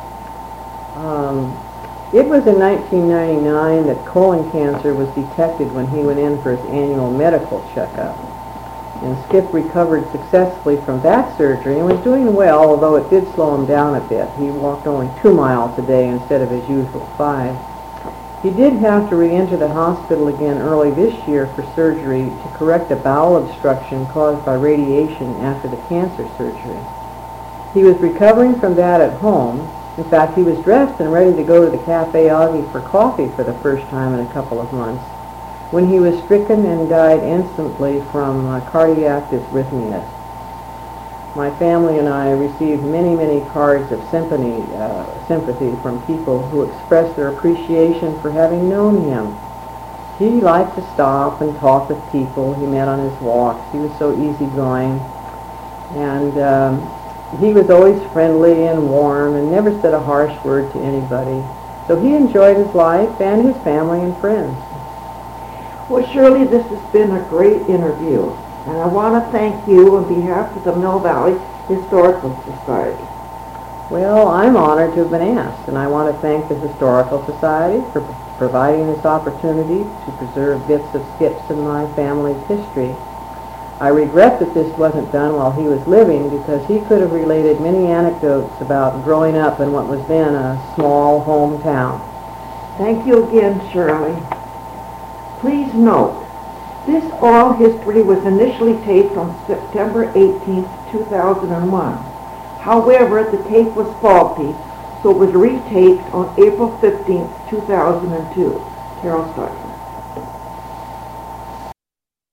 Um, It was in nineteen ninety-nine that colon cancer was detected when he went in for his annual medical checkup. And Skip recovered successfully from that surgery and was doing well, although it did slow him down a bit. He walked only two miles a day instead of his usual five. He did have to re-enter the hospital again early this year for surgery to correct a bowel obstruction caused by radiation after the cancer surgery. He was recovering from that at home. In fact, he was dressed and ready to go to the Cafe Augie for coffee for the first time in a couple of months when he was stricken and died instantly from uh, cardiac arrhythmias. My family and I received many, many cards of sympathy, uh, sympathy from people who expressed their appreciation for having known him. He liked to stop and talk with people he met on his walks. He was so easygoing, and um, he was always friendly and warm and never said a harsh word to anybody. So he enjoyed his life and his family and friends. Well, Shirley, this has been a great interview, and I want to thank you on behalf of the Mill Valley Historical Society. Well, I'm honored to have been asked, and I want to thank the Historical Society for p- providing this opportunity to preserve bits of Skip's and my family's history I regret that this wasn't done while he was living, because he could have related many anecdotes about growing up in what was then a small hometown. Thank you again, Shirley. Please note, this oral history was initially taped on September eighteenth, two thousand one. However, the tape was faulty, so it was retaped on April fifteenth, two thousand two. Carol Starkman.